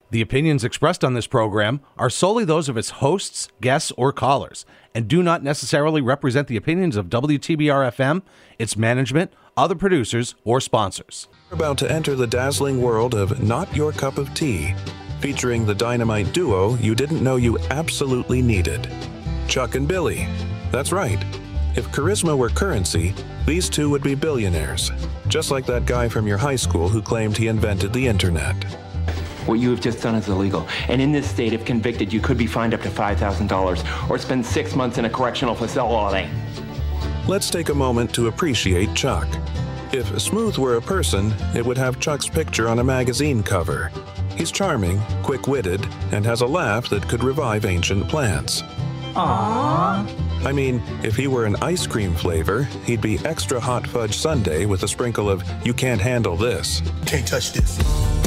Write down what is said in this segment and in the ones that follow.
The opinions expressed on this program are solely those of its hosts, guests, or callers, and do not necessarily represent the opinions of WTBR-FM, its management, other producers, or sponsors. We're about to enter the dazzling world of Not Your Cup of Tea, featuring the dynamite duo you didn't know you absolutely needed. Chuck and Billy. That's right. If charisma were currency, these two would be billionaires, just like that guy from your high school who claimed he invented the internet. What you have just done is illegal. And in this state, if convicted, you could be fined up to $5,000 or spend 6 months in a correctional facility. Let's take a moment to appreciate Chuck. If Smooth were a person, it would have Chuck's picture on a magazine cover. He's charming, quick-witted, and has a laugh that could revive ancient plants. Aww. I mean, if he were an ice cream flavor, he'd be extra hot fudge sundae with a sprinkle of "you can't handle this." Can't touch this.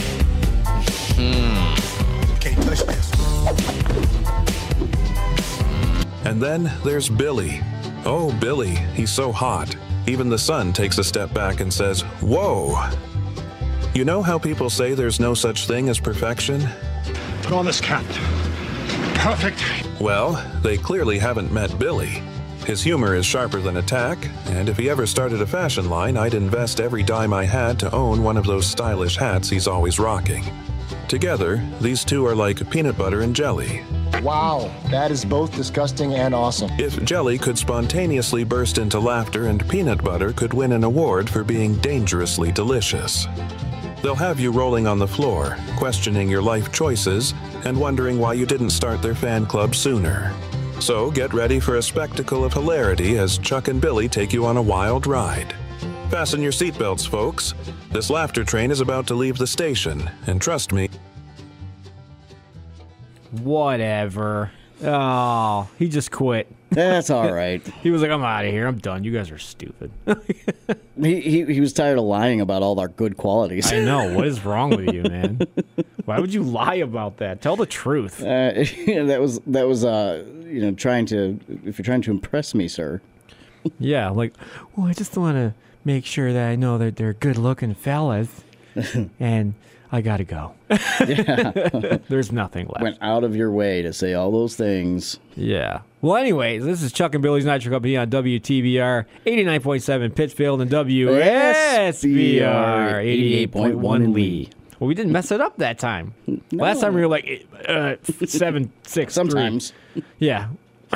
Can't touch this. And then there's Billy. Oh, Billy, he's so hot. Even the sun takes a step back and says, "Whoa." You know how people say there's no such thing as perfection? Put on this cap. Perfect. Well, they clearly haven't met Billy. His humor is sharper than a tack, and if he ever started a fashion line, I'd invest every dime I had to own one of those stylish hats he's always rocking. Together, these two are like peanut butter and jelly. Wow, that is both disgusting and awesome. If jelly could spontaneously burst into laughter and peanut butter could win an award for being dangerously delicious. They'll have you rolling on the floor, questioning your life choices, and wondering why you didn't start their fan club sooner. So get ready for a spectacle of hilarity as Chuck and Billy take you on a wild ride. Fasten your seatbelts, folks. This laughter train is about to leave the station, and trust me... Whatever. Oh, he just quit. That's all right. He was like, "I'm out of here. I'm done. You guys are stupid." He was tired of lying about all our good qualities. I know. What is wrong with you, man? Why would you lie about that? Tell the truth. That was trying to, if you're trying to impress me, sir. Yeah, like, well, I just want to make sure that I know that they're good-looking fellas, and I gotta go. Yeah. There's nothing left. Went out of your way to say all those things. Yeah. Well, anyways, this is Chuck and Billy's Nitro Company on WTBR 89.7 Pittsfield and WSBR 88.1 Lee. Well, we didn't mess it up that time. No. Last time we were like 763. Sometimes. Yeah.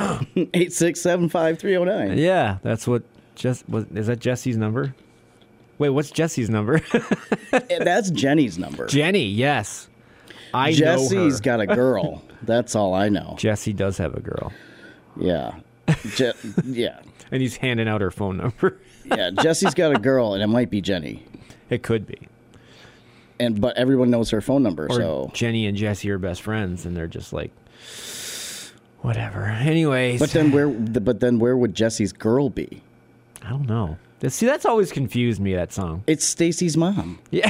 8675309. Yeah, that's what. Is that Jesse's number? Wait, what's Jesse's number? That's Jenny's number. Jenny, yes. Jesse's got a girl. That's all I know. Jesse does have a girl. Yeah. Yeah. And he's handing out her phone number. Yeah, Jesse's got a girl, and it might be Jenny. It could be. But everyone knows her phone number, or so... Jenny and Jesse are best friends, and they're just like... Whatever. Anyways. But then where would Jesse's girl be? I don't know. See, that's always confused me, that song. It's Stacy's mom. Yeah.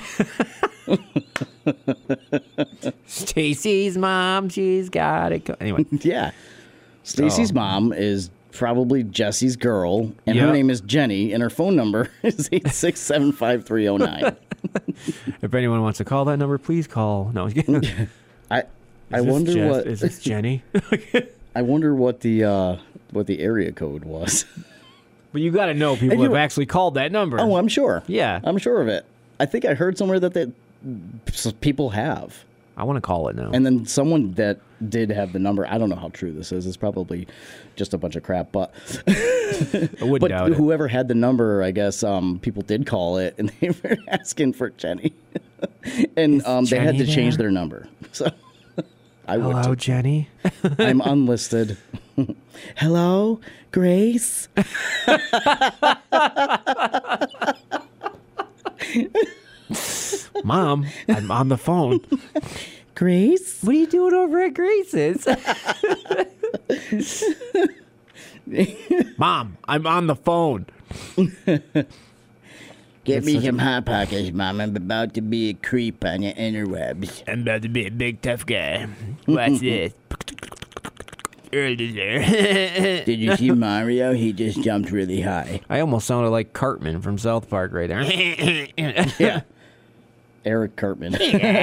Stacy's mom, she's got it. Anyway. Yeah. Stacy's mom is probably Jesse's girl, and her name is Jenny, and her phone number is 8675309. If anyone wants to call that number, please call. No. I wonder what... Is this Jenny? I wonder what the area code was. But you got to know people have actually called that number. Oh, I'm sure. Yeah. I'm sure of it. I think I heard somewhere that people have. I want to call it now. And then someone that did have the number, I don't know how true this is. It's probably just a bunch of crap, but I wouldn't doubt it. Whoever had the number, I guess people did call it, and they were asking for Jenny. And they had to change their number. So I would. Hello, Jenny. I'm unlisted. Hello, Grace. Mom, I'm on the phone. Grace? What are you doing over at Grace's? Mom, I'm on the phone. Get me some Hot Pockets, Mom. I'm about to be a creep on your interwebs. I'm about to be a big tough guy. Watch this. Did you see Mario? He just jumped really high. I almost sounded like Cartman from South Park right there. Yeah. Eric Cartman. Hey guys,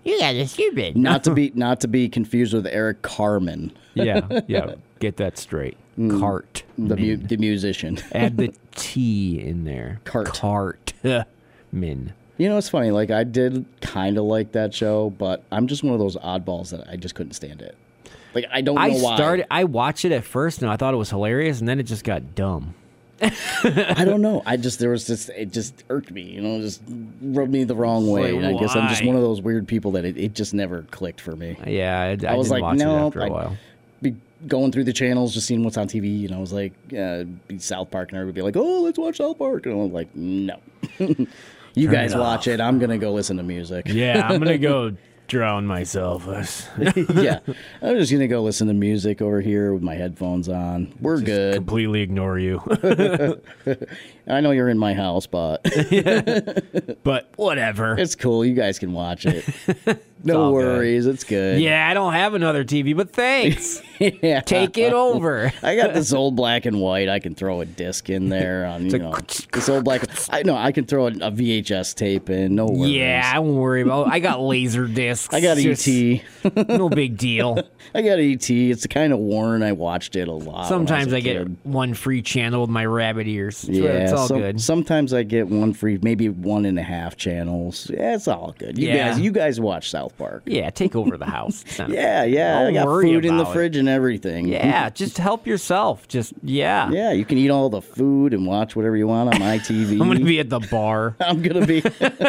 You guys are stupid. Not to be confused with Eric Carmen. Yeah. Get that straight. Cart. The musician. Add the T in there. Cart. Min. You know, it's funny. Like, I did kind of like that show, but I'm just one of those oddballs that I just couldn't stand it. Like, I don't know why. I watched it at first, and I thought it was hilarious, and then it just got dumb. I don't know. It just irked me, you know, just rubbed me the wrong way. Like, and I guess I'm just why? one of those weird people that it just never clicked for me. Yeah, I was didn't like, watch no, it after a while. Be going through the channels, just seeing what's on TV, and I was like, be South Park, and everybody would be like, oh, let's watch South Park. And I was like, no. You Turn guys it watch it. I'm going to go listen to music. Yeah, I'm going to go drown myself. Yeah. I'm just going to go listen to music over here with my headphones on. We're Just good. completely ignore you. I know you're in my house, but But whatever. it's cool. You guys can watch it. all No good. worries. It's good. Yeah, I don't have another TV, but thanks. Yeah. Take it over. I got this old black and white. I can throw a disc in there on, this old black. I can throw a VHS tape in. No worries. Yeah, I won't worry about I got laser discs. I got Just E.T. No big deal. I got E.T. It's kind of worn. I watched it a lot. Sometimes when I was a get kid. one free channel with my rabbit ears. Yeah, It's all good. Sometimes I get one free, maybe 1.5 channels. Yeah, it's all good. You guys watch South Park. Yeah, take over the house. Yeah. I Don't got worry food in the about it. fridge and everything. Yeah, just help yourself. Yeah, you can eat all the food and watch whatever you want on my TV. I'm going to be at the bar. I'm gonna be.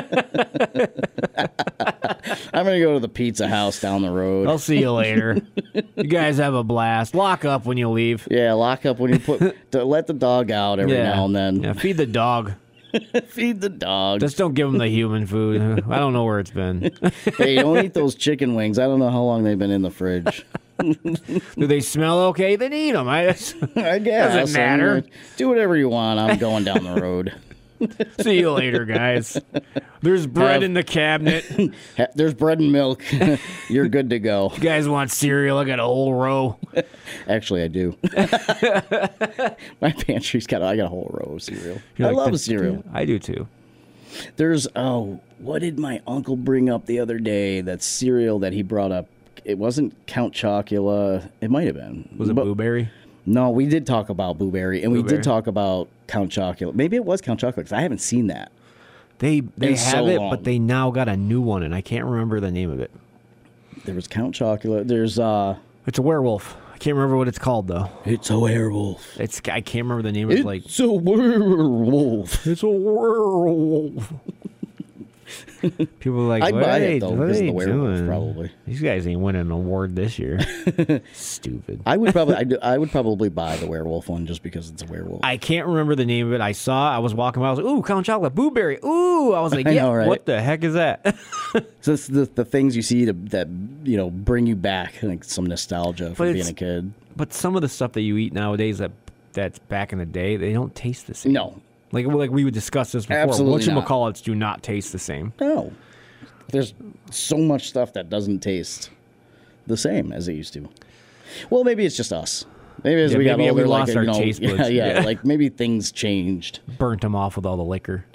I'm gonna go to the pizza house down the road. I'll see you later. You guys have a blast. Lock up when you leave. Yeah, lock up when you let the dog out every now and then. Yeah, feed the dog. Feed the dog. Just don't give him the human food. I don't know where it's been. Hey, don't eat those chicken wings. I don't know how long they've been in the fridge. Do they smell okay? Then eat them. I guess. Doesn't matter. Do whatever you want. I'm going down the road. See you later, guys. There's bread in the cabinet. You There's bread and milk. You're good to go. guys want cereal? I got a whole row. Actually, I do. My pantry's I got a whole row of cereal. You I like love the- cereal. I do too. There's what did my uncle bring up the other day? That cereal that he brought up. It wasn't Count Chocula. It might have been. Was it Blueberry? No, we did talk about Blueberry, and we Blueberry? did talk about Count Chocula. Maybe it was Count Chocula because I haven't seen that. They It's have so it, long. but they now got a new one, and I can't remember the name of it. There was Count Chocula. There's It's a werewolf. I can't remember what it's called though. It's a werewolf. I can't remember the name. It's like It's a werewolf. it's a werewolf. People are like, I'd what buy are they, it though what are because of they the werewolf, doing? probably. These guys ain't winning an award this year. Stupid. I would probably buy the werewolf one just because it's a werewolf. I can't remember the name of it. I was walking by. I was like, ooh, Count Chocolate, Blueberry. Ooh, I was like, I yeah, know, right? what the heck is that? So it's the things you see that bring you back, like some nostalgia from being a kid. But some of the stuff that you eat nowadays that's back in the day, they don't taste the same. No. Like we would discuss this before. Absolutely not. Whatchamacallits do not taste the same. No. There's so much stuff that doesn't taste the same as it used to. Well, maybe it's just us. Maybe as Yeah, we got maybe we older, lost our taste buds. Yeah, Yeah. like maybe things changed. Burnt them off with all the liquor.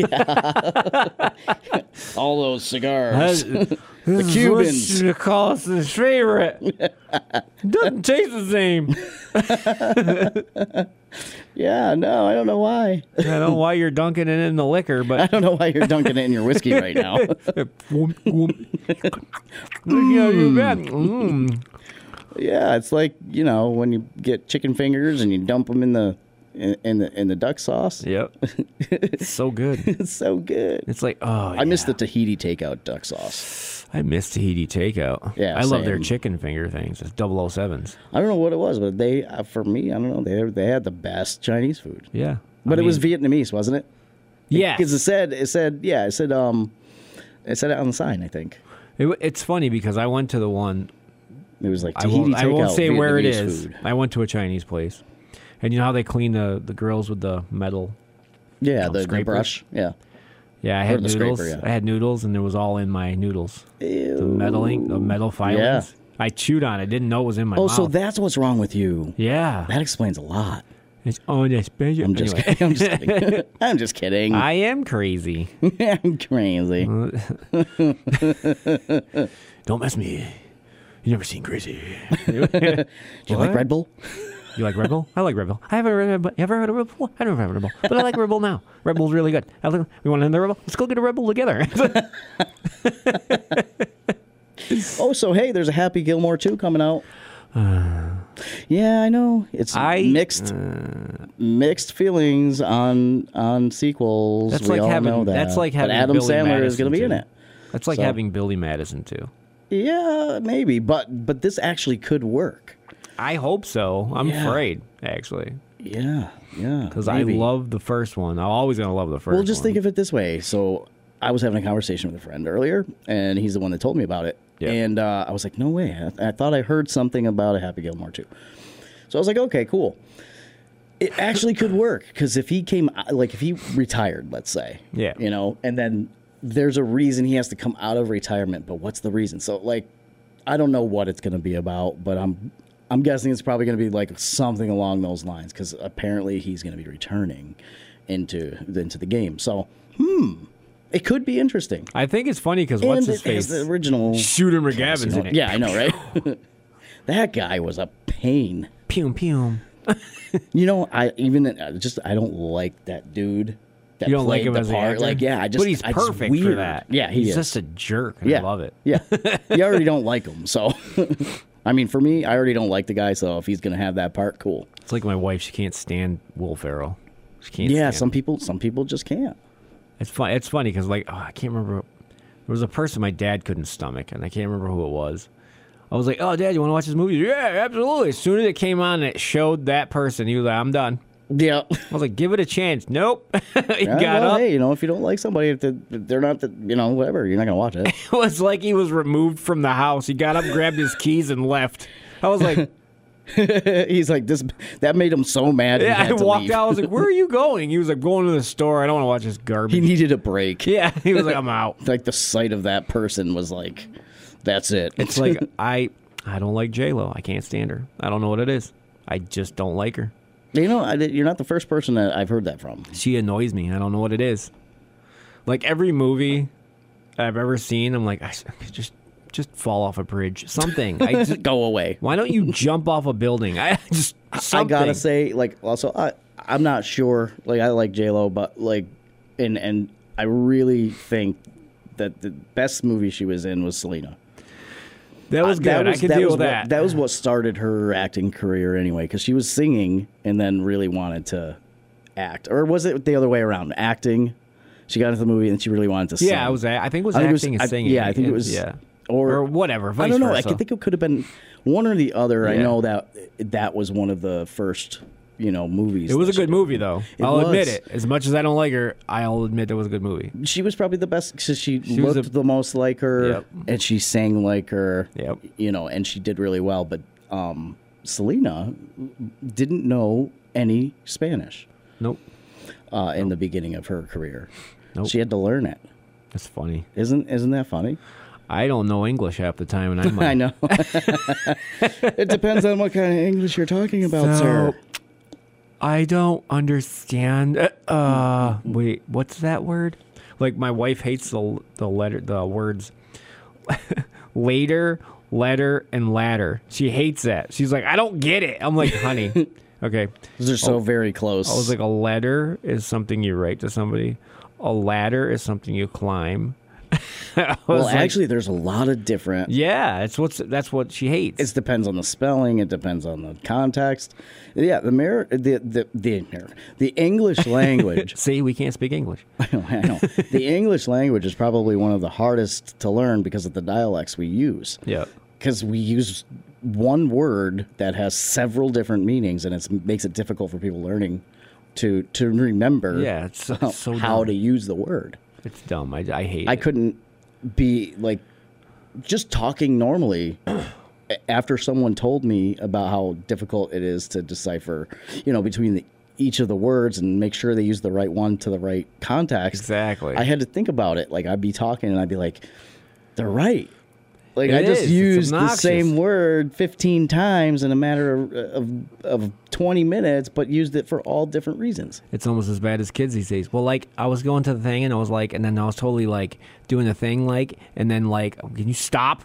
All those cigars. The Cubans. You call us his favorite. Doesn't taste the same. Yeah, no, I don't know why. I don't know why you're dunking it in the liquor, I but don't know why you're dunking it in your whiskey right now. Yeah, it's like, when you get chicken fingers and you dump them in the duck sauce. Yep. It's so good. It's so good. It's like, oh, I miss the Tahiti takeout duck sauce. I miss Tahiti takeout. Yeah, I love their same. chicken finger things. It's 007s. I don't know what it was, but for me, I don't know. They had the best Chinese food. Yeah. But it was Vietnamese, wasn't it? Yeah. Because it said it said it on the sign, I think. It's funny because I went to the one. It was like I Tahiti won't takeout say where it Vietnamese is. food. I went to a Chinese place. And you know how they clean the grills with the metal? Yeah, the scraper? brush. Yeah. Yeah, I had the noodles. scraper, yeah. I had noodles, and it was all in my noodles. Ew. The metal filings. Yeah. I chewed on it. Didn't know it was in my Oh, mouth. so that's what's wrong with you. Yeah. That explains a lot. It's unexpected. I'm just kidding. I'm just kidding. I'm just kidding. I am crazy. I'm crazy. Don't mess me. You never seen crazy. Do you like Red Bull? You like Red Bull? I like Red Bull. I haven't ever heard of Red Bull. I don't have Red Bull, but I like Red Bull now. Red Bull's really good. We want another Red Bull? Let's go get a Red Bull together. Oh, so hey, there's a Happy Gilmore 2 coming out. Yeah, I know. It's mixed feelings on sequels. That's we like all having. know that. That's like having. But Adam Billy Sandler Madison is going to be in too. it. That's like having Billy Madison too. Yeah, maybe, but this actually could work. I hope so. I'm afraid, actually. Yeah. Because I love the first one. I'm always going to love the first one. Well, just think of it this way. So I was having a conversation with a friend earlier, and he's the one that told me about it. Yeah. And I was like, no way. I thought I heard something about a Happy Gilmore 2. So I was like, okay, cool. It actually could work, because if he if he retired, let's say, and then there's a reason he has to come out of retirement, but what's the reason? So, I don't know what it's going to be about, but I'm guessing it's probably going to be like something along those lines, because apparently he's going to be returning into the game. So, it could be interesting. I think it's funny because what's his face? The original Shooter McGavin's in it. Yeah, I know, right? That guy was a pain. Pew pew. I don't like that dude. That you don't like him the as part. an actor? But he's perfect for that. Yeah, he's just a jerk. And I love it. Yeah, you already don't like him, so. I mean, for me, I already don't like the guy, so if he's going to have that part, cool. It's like my wife; she can't stand Will Ferrell. She can't. Yeah, stand some people just can't. It's fun. It's funny because I can't remember. There was a person my dad couldn't stomach, and I can't remember who it was. I was like, "Oh, Dad, you want to watch this movie?" Yeah, absolutely. As soon as it came on, and it showed that person. He was like, "I'm done." Yeah. I was like, "Give it a chance." Nope. He got up. Hey, if you don't like somebody, if they're not, whatever, you're not gonna watch it. It was like he was removed from the house. He got up, grabbed his keys, and left. I was like, he's like this. That made him so mad. Yeah, he had to walked leave. out. I was like, "Where are you going?" He was like, "Going to the store. I don't want to watch this garbage." He needed a break. Yeah, he was like, "I'm out." Like the sight of that person was like, that's it. It's like I don't like J-Lo. I can't stand her. I don't know what it is. I just don't like her. You're not the first person that I've heard that from. She annoys me. I don't know what it is. Like every movie I've ever seen, I'm like, I just fall off a bridge. Something. I just go away. Why don't you jump off a building? I gotta say, also, I'm not sure. I like J-Lo, but and I really think that the best movie she was in was Selena. That was good. I could deal with that. That was what started her acting career anyway, because she was singing and then really wanted to act. Or was it the other way around? Acting. She got into the movie and she really wanted to sing. Yeah, I think it was acting and singing. Yeah, I think it was. Yeah. Or whatever. I don't know. Versa. I think it could have been one or the other. Yeah. I know that was one of the first movies. It was a good movie, though. I'll admit it. As much as I don't like her, I'll admit it was a good movie. She was probably the best because she looked the most like her, and she sang like her. Yep. And she did really well. But Selena didn't know any Spanish. Nope. In the beginning of her career, nope. She had to learn it. That's funny. Isn't that funny? I don't know English half the time, and I might. I know. It depends on what kind of English you're talking about, sir. I don't understand. Wait, what's that word? Like my wife hates the words later, letter, and ladder. She hates that. She's like, I don't get it. I'm like, honey, okay. Those are so very close. I was like, a letter is something you write to somebody. A ladder is something you climb. Well, actually, there's a lot of different. Yeah, that's what she hates. It depends on the spelling. It depends on the context. Yeah, the English language. See, we can't speak English. I know. The English language is probably one of the hardest to learn because of the dialects we use. Yeah. Because we use one word that has several different meanings, and it makes it difficult for people learning to remember. Yeah, it's so how dumb. to use the word. It's dumb. I hate it. I couldn't be just talking normally after someone told me about how difficult it is to decipher, between each of the words and make sure they use the right one to the right context. Exactly. I had to think about it. I'd be talking and I'd be like, they're right. Like, It I just is. It's used the obnoxious. same word 15 times in a matter of 20 minutes, but used it for all different reasons. It's almost as bad as kids these days. Well, like, I was going to the thing, and I was like, and then I was totally, like, doing the thing, like, and then, like, can you stop?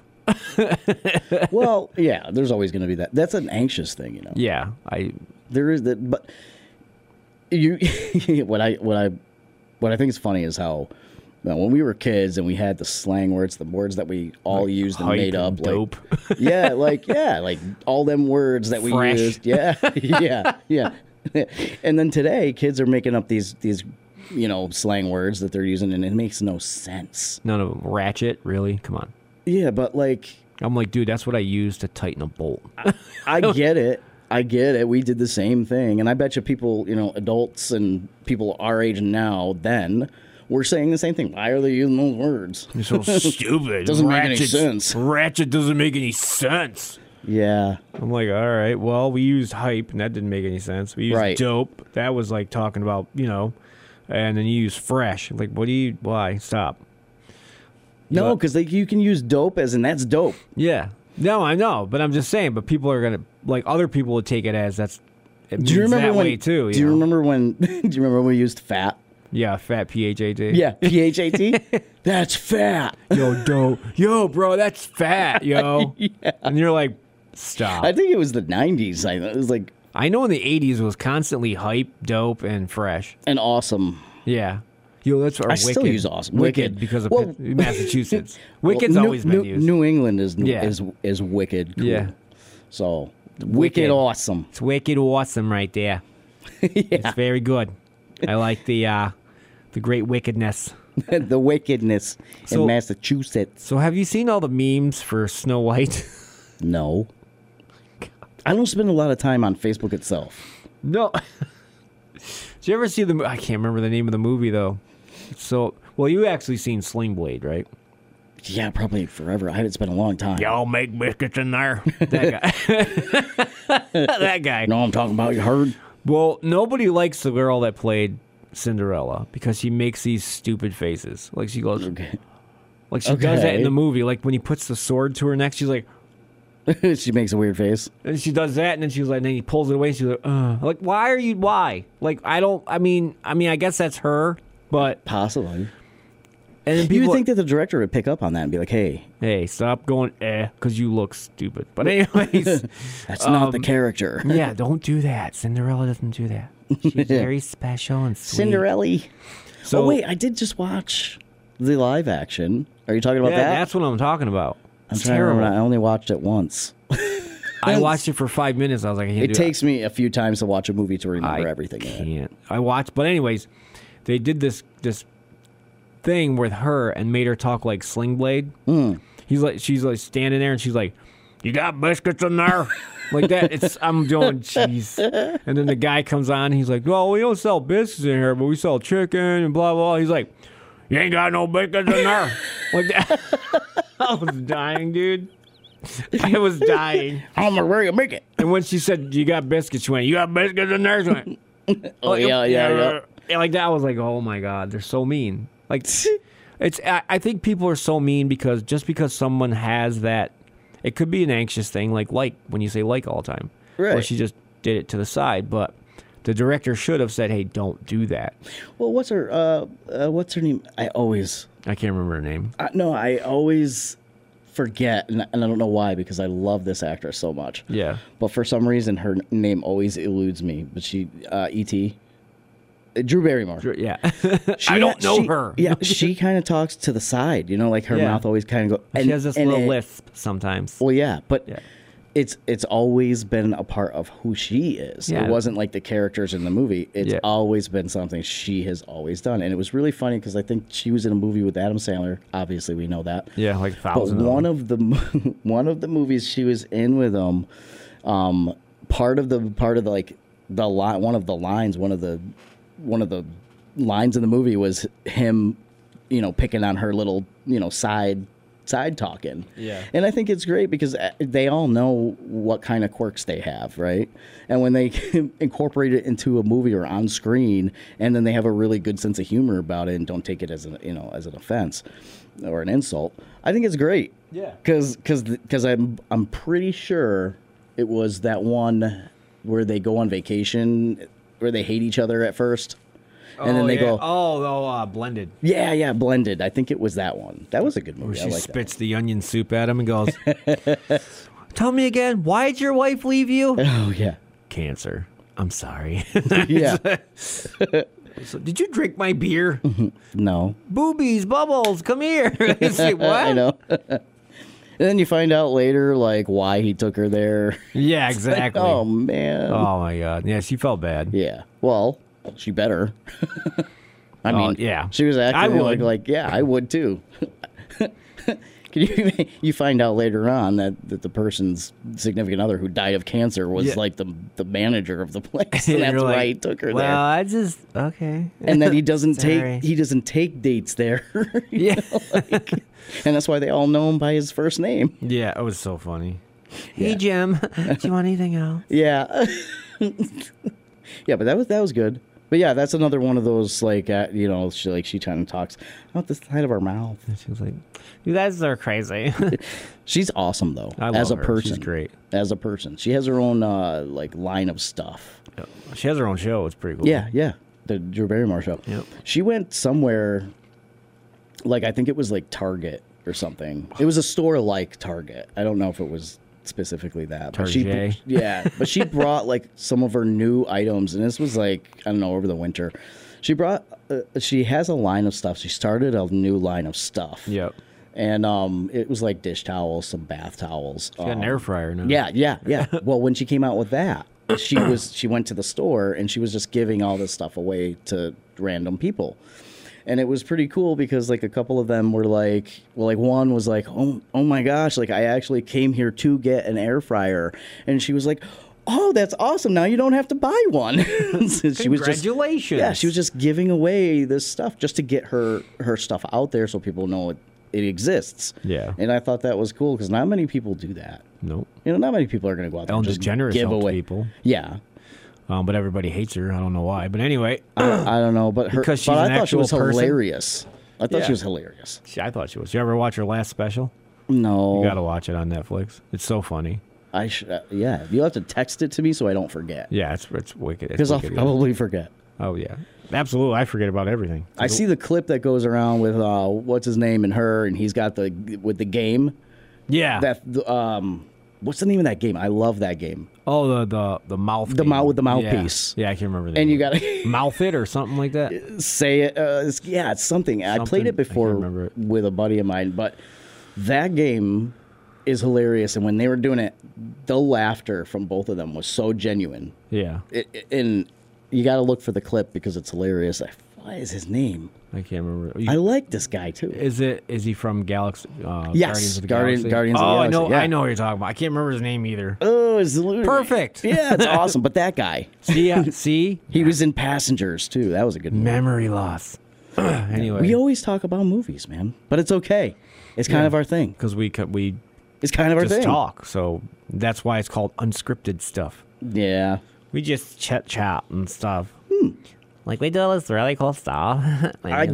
Well, yeah, there's always going to be that. That's an anxious thing, you know. Yeah, There is that, but you, what I think is funny is how, when we were kids and we had the slang words, the words that we all used and hype made up, and dope. like all them words that we Fresh. used, yeah. And then today, kids are making up these slang words that they're using, and it makes no sense. None of them. Ratchet, really? Come on. Yeah, but like, I'm like, dude, that's what I use to tighten a bolt. I get it. We did the same thing, and I bet you people, adults and people our age now, then we're saying the same thing. Why are they using those words? You're so stupid. Doesn't make any sense. Ratchet doesn't make any sense. Yeah. I'm like, all right, well, we used hype, and that didn't make any sense. We used dope. That was like talking about, and then you use fresh. Like, why? Stop. No, because you can use dope as in that's dope. Yeah. No, I know, but I'm just saying. But people are gonna other people would take it as that's. It Do you means remember that when? way too? Do you remember when? Do you remember when we used fat? Yeah, fat PHAT. Yeah, PHAT. That's fat. Yo, dope. Yo, bro, that's fat. Yo. Yeah. And you're like, stop. I think it was the 90s. It was like. I know in the 80s it was constantly hype, dope, and fresh. And awesome. Yeah. Yo, that's our I Wicked. still use awesome. Wicked because of Massachusetts. Wicked's New, always been used. New England is wicked. Cool. Yeah. So wicked awesome. It's wicked awesome right there. It's very good. I like the great wickedness. The wickedness So- in Massachusetts. So have you seen all the memes for Snow White? No. I don't spend a lot of time on Facebook itself. No. Did you ever see the? I can't remember the name of the movie though. So, well, you actually seen Sling Blade, right? Yeah, probably forever. It's been a long time. Y'all make biscuits in there. That guy. That guy. No, I'm talking about, you heard? Well, nobody likes the girl that played Cinderella because she makes these stupid faces. Like she goes, like she does that in the movie. Like when he puts the sword to her neck, she's like, She makes a weird face. and she does that, and then she's like, and then he pulls it away. And she's like, like why? Like I mean, I guess that's her, but Possibly. and then You people would think that the director would pick up on that and be like, hey, stop going because you look stupid. But anyways, that's not the character. yeah, don't do that. Cinderella doesn't do that. She's very special and sweet. Cinderella. So wait, I did just watch the live action. Are you talking about yeah, that? that's what I'm talking about. I'm It's trying to remember. terrible. I only watched it once. I watched it for 5 minutes. I was like, I can't It do takes me a few times to watch a movie to remember I everything in it. can't. I watched, but anyways, they did this thing with her and made her talk like Sling Blade. She's like standing there and she's like, "You got biscuits in there?" Like that. I'm doing jeez. And then the guy comes on. He's like, "Well, we don't sell biscuits in here, but we sell chicken and blah blah." He's like, "You ain't got no biscuits in there." Like that. I was dying, dude. I was dying. I'm gonna ready to make it. And when she said, "You got biscuits," she went, "You got biscuits in there?" She went, Oh, yeah. Like that, I was like, "Oh my god, they're so mean." Like, I think people are so mean because just because someone has that, it could be an anxious thing, like when you say like all the time, Right. or she just did it to the side. But the director should have said, "Hey, don't do that." Well, what's her name? I can't remember her name. I always forget, and I don't know why, because I love this actress so much. Yeah. But for some reason, her name always eludes me. But she, E.T., Drew Barrymore. Yeah. I don't know her. Yeah, she kind of talks to the side, like her Yeah. mouth always kind of goes. She has this little lisp sometimes. Well, yeah, but Yeah. it's always been a part of who she is. Yeah. It wasn't like the characters in the movie. It's Yeah. always been something she has always done. And it was really funny because I think she was in a movie with Adam Sandler. Obviously, we know that. Yeah, like But 1,000. one of the one of the movies she was in with him, part of the like the line, one of the lines in the movie was him, picking on her little, side talking. Yeah. And I think it's great because they all know what kind of quirks they have, right? And when they incorporate it into a movie or on screen, and then they have a really good sense of humor about it and don't take it as an offense or an insult, I think it's great. Yeah. Because I'm pretty sure it was that one where they go on vacation where they hate each other at first. And then they go, Blended. Yeah, Blended. I think it was that one. That was a good movie. Where she spits the onion soup at him and goes, "Tell me again, why did your wife leave you?" Oh, yeah. Cancer. I'm sorry. Yeah. So, did you drink my beer? No. Boobies, bubbles, come here. Say, what? I know. And then you find out later, like, why he took her there. Yeah, exactly. Like, oh, man. Oh, my God. Yeah, she felt bad. Yeah. Well, she better. I mean, yeah. She was acting like, yeah, I would too. You find out later on that the person's significant other who died of cancer was like the manager of the place, and that's why he took her there. Well, I just okay. And that he doesn't take dates there. Yeah, and that's why they all know him by his first name. Yeah, it was so funny. Hey, Jim, do you want anything else? Yeah, yeah, but that was good. But yeah, that's another one of those like she kind of talks out the side of her mouth. And she was like, "You guys are crazy." She's awesome though. I love as a her. person, She's great. As a person, she has her own like line of stuff. Yeah. She has her own show. It's pretty cool. Yeah, the Drew Barrymore show. Yep. She went somewhere, like I think it was like Target or something. It was a store like Target. I don't know if it was specifically that. Target. But she brought like some of her new items, and this was like, I don't know, over the winter. She brought. She has a line of stuff. She started a new line of stuff. Yep. And it was like dish towels, some bath towels. She got an air fryer now. Yeah. Well, when she came out with that, she went to the store and she was just giving all this stuff away to random people. And it was pretty cool because like a couple of them were like, well, like one was like, oh my gosh, like I actually came here to get an air fryer, and she was like, oh, that's awesome. Now you don't have to buy one. Congratulations. She was just giving away this stuff just to get her stuff out there so people know it exists. Yeah. And I thought that was cool because not many people do that. Nope. Not many people are going to go out there Ellen and just DeGeneres give helps away people. Yeah. But everybody hates her. I don't know why. But anyway. I don't know. But because she's I an thought she was actual person. hilarious. I thought she was hilarious. I thought she was. You ever watch her last special? No. You got to watch it on Netflix. It's so funny. Yeah. You'll have to text it to me so I don't forget. Yeah, it's wicked. Because I'll probably forget. Oh, yeah. Absolutely. I forget about everything. I see the clip that goes around with what's his name and her, and he's got with the game. Yeah. What's the name of that game? I love that game. Oh, the mouth. The mouth with the mouthpiece. Yeah, I can't remember the name. And you got to mouth it or something like that. Say it. It's something. I played it before with a buddy of mine, but that game is hilarious. And when they were doing it, the laughter from both of them was so genuine. Yeah. And you got to look for the clip because it's hilarious. What is his name? I can't remember. I like this guy too. Is he from Galaxy? Yes, Guardians of the Guardians of the Galaxy. I know what you're talking about. I can't remember his name either. Oh, it's perfect. Yeah, it's awesome. But that guy. See, he was in Passengers too. That was a good movie. Memory loss. Anyway, we always talk about movies, man, but it's okay. It's kind of our thing because we it's kind of our thing. Talk, so that's why it's called unscripted stuff. Yeah, we just chat and stuff. Like, we do this really cool stuff. I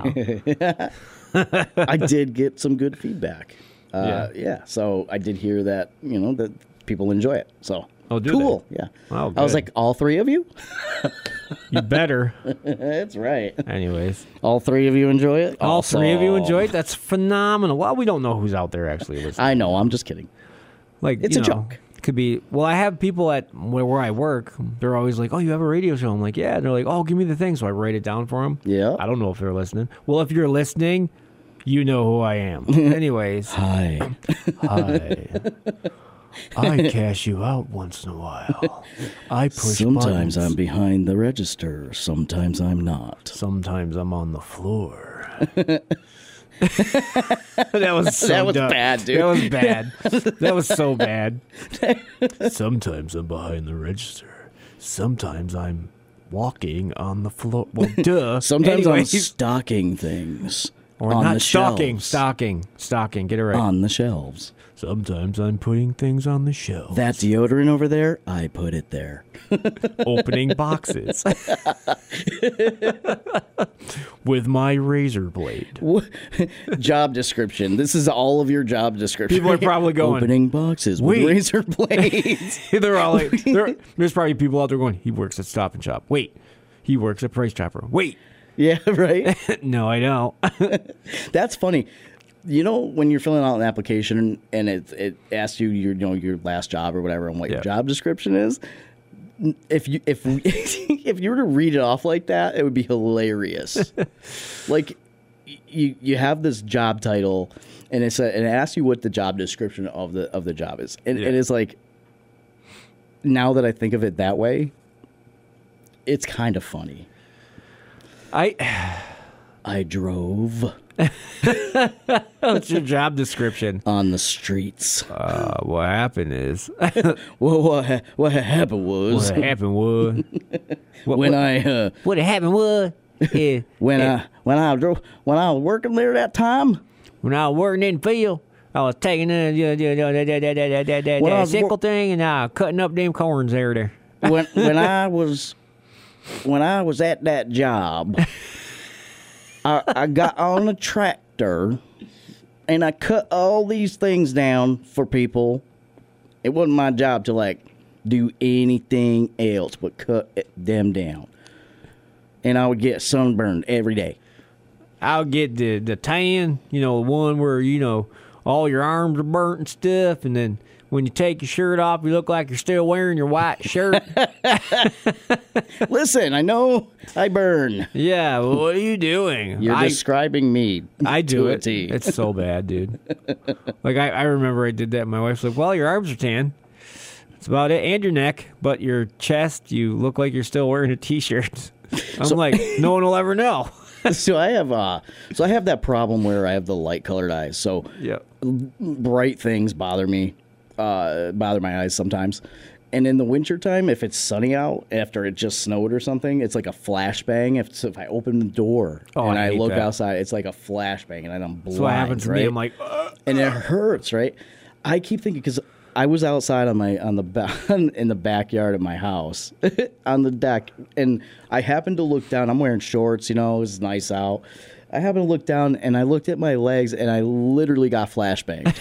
did get some good feedback. So I did hear that, that people enjoy it. So, cool. They? Yeah. Oh, I was like, all three of you? You better. That's right. Anyways. All three of you enjoy it? All three of you enjoy it? That's phenomenal. Well, we don't know who's out there actually listening. I know. I'm just kidding. Like, it's a joke. Could be. Well, I have people at where I work. They're always like, "Oh, you have a radio show?" I'm like, "Yeah." And they're like, "Oh, give me the thing," so I write it down for them. Yeah. I don't know if they're listening. Well, if you're listening, you know who I am. Anyways, hi. I cash you out once in a while. I push Sometimes buttons. I'm behind the register. Sometimes I'm not. Sometimes I'm on the floor. That was bad, dude. That was bad. That was so bad. Sometimes I'm behind the register. Sometimes I'm walking on the floor. Well, duh. Sometimes I'm stocking things. Or on not the stocking. shelves. Stocking. Get it right. On the shelves. Sometimes I'm putting things on the shelf. That deodorant over there, I put it there. Opening boxes with my razor blade. Job description. This is all of your job description. People are probably going, opening boxes with wait. razor blades. They're all like, there's probably people out there going, he works at Stop and Shop. Wait, he works at Price Chopper. Wait. Yeah, right? No, I don't. That's funny. You know, when you're filling out an application and it asks you your last job or whatever and what your job description is, if you were to read it off like that, it would be hilarious. Like you have this job title and it asks you what the job description of the job is. And it's like, now that I think of it that way, it's kind of funny. I drove. What's your job description? On the streets. What happened is... Well, what happened was... What happened was... What happened was... Yeah, when I was working there that time... When I was working in the field, I was taking that sickle thing and cutting up them corns there. When I was at that job... I got on a tractor and I cut all these things down for people. It wasn't my job to do anything else but cut them down. And I would get sunburned every day. I'll get the tan, the one where, all your arms are burnt and stuff, and then when you take your shirt off, you look like you're still wearing your white shirt. Listen, I know I burn. Yeah, well, what are you doing? You're describing me. I do it. T. It's so bad, dude. I remember I did that. My wife's like, well, your arms are tan. That's about it. And your neck. But your chest, you look like you're still wearing a T-shirt. I'm like, no one will ever know. So I have that problem where I have the light-colored eyes. So bright things bother me. Bother my eyes sometimes. And in the wintertime, if it's sunny out after it just snowed or something, it's like a flashbang. If I open the door and I look outside, it's like a flashbang, and I'm blind. So what happens to me? I'm like, and it hurts, right? I keep thinking, because I was outside in the backyard of my house on the deck, and I happened to look down. I'm wearing shorts, it's nice out. I happened to look down, and I looked at my legs, and I literally got flashbanged.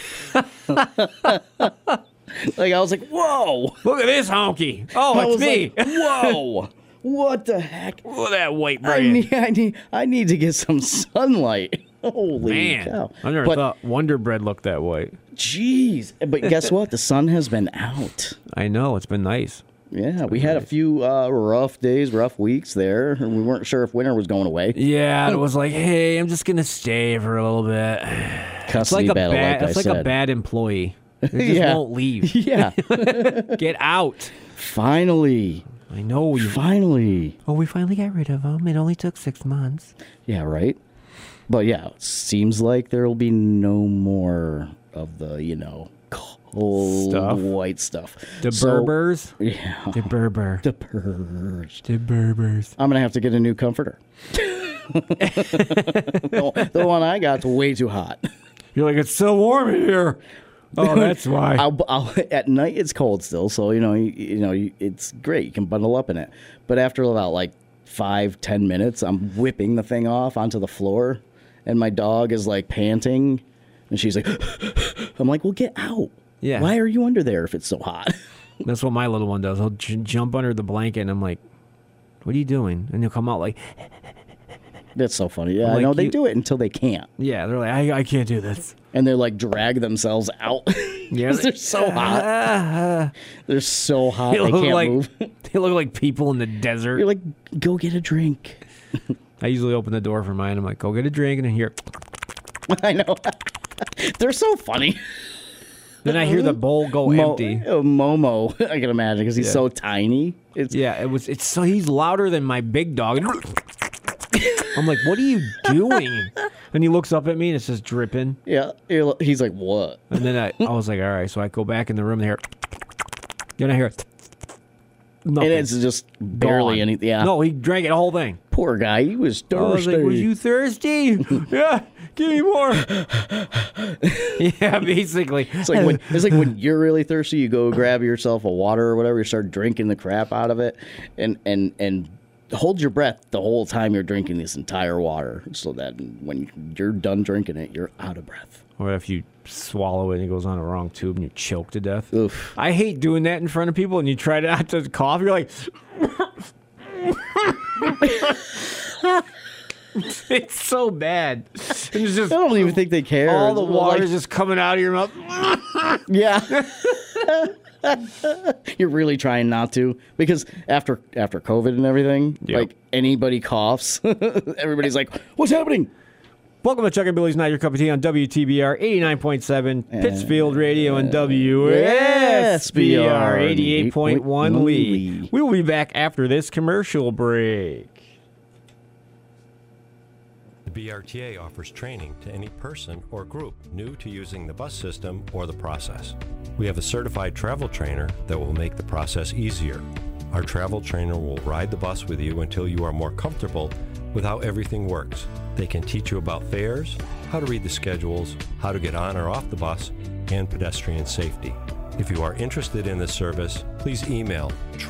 I was like, whoa. Look at this honky. Oh, it's me. Like, whoa. What the heck? Look at that white bread. I need to get some sunlight. Holy cow. I never thought Wonder Bread looked that white. Jeez. But guess what? The sun has been out. I know. It's been nice. Yeah, we had a few rough days, rough weeks there, and we weren't sure if winter was going away. Yeah, it was like, hey, I'm just going to stay for a little bit. Custody battle, it's like a bad employee. They just won't leave. Yeah. Get out. Finally. I know. Finally. Oh, we finally got rid of them. It only took 6 months. Yeah, right? But yeah, it seems like there will be no more of the, cold white stuff. The Berbers? Yeah. The Berber. The Berbers. The Berbers. I'm going to have to get a new comforter. The one I got's way too hot. You're like, it's so warm in here. Oh, that's why. At night it's cold still, so it's great. You can bundle up in it. But after about 5-10 minutes, I'm whipping the thing off onto the floor, and my dog is panting, and she's like, I'm like, well, get out. Yeah. Why are you under there if it's so hot? That's what my little one does. He'll jump under the blanket, and I'm like, what are you doing? And he'll come out like... That's so funny. Yeah, I know they do it until they can't. Yeah, they're like, I can't do this. And they're drag themselves out. Yeah, they're so hot. They're so hot. They can't move. They look like people in the desert. You're like, go get a drink. I usually open the door for mine. I'm like, go get a drink, and then hear. I know. They're so funny. Then I hear the bowl go empty. Momo, I can imagine, because he's so tiny. He's louder than my big dog. I'm like, what are you doing? And he looks up at me and it's just dripping. Yeah. He's like, what? And then I was like, all right. So I go back in the room there. Then I hear nothing. And it's just barely anything. Yeah. No, he drank it the whole thing. Poor guy. He was thirsty. I was like, was you thirsty? Yeah. Give me more. Yeah, basically. It's like when you're really thirsty, you go grab yourself a water or whatever, you start drinking the crap out of it, and hold your breath the whole time you're drinking this entire water, so that when you're done drinking it, you're out of breath. Or if you swallow it and it goes on the wrong tube and you choke to death. Oof. I hate doing that in front of people and you try not to cough. You're like... It's so bad. And it's just, I don't even think they care. all the water's Like, just coming out of your mouth. yeah. You're really trying not to, because after COVID and everything, Yep. like anybody coughs, everybody's like, "What's happening?" Welcome to Chuck and Billy's Not Your Cup of Tea on WTBR 89.7, Pittsfield Radio, and WSBR 88.1 Lee. We will be back after this commercial break. The BRTA offers training to any person or group new to using the bus system or the process. We have a certified travel trainer that will make the process easier. Our travel trainer will ride the bus with you until you are more comfortable with how everything works. They can teach you about fares, how to read the schedules, how to get on or off the bus, and pedestrian safety. If you are interested in this service, please email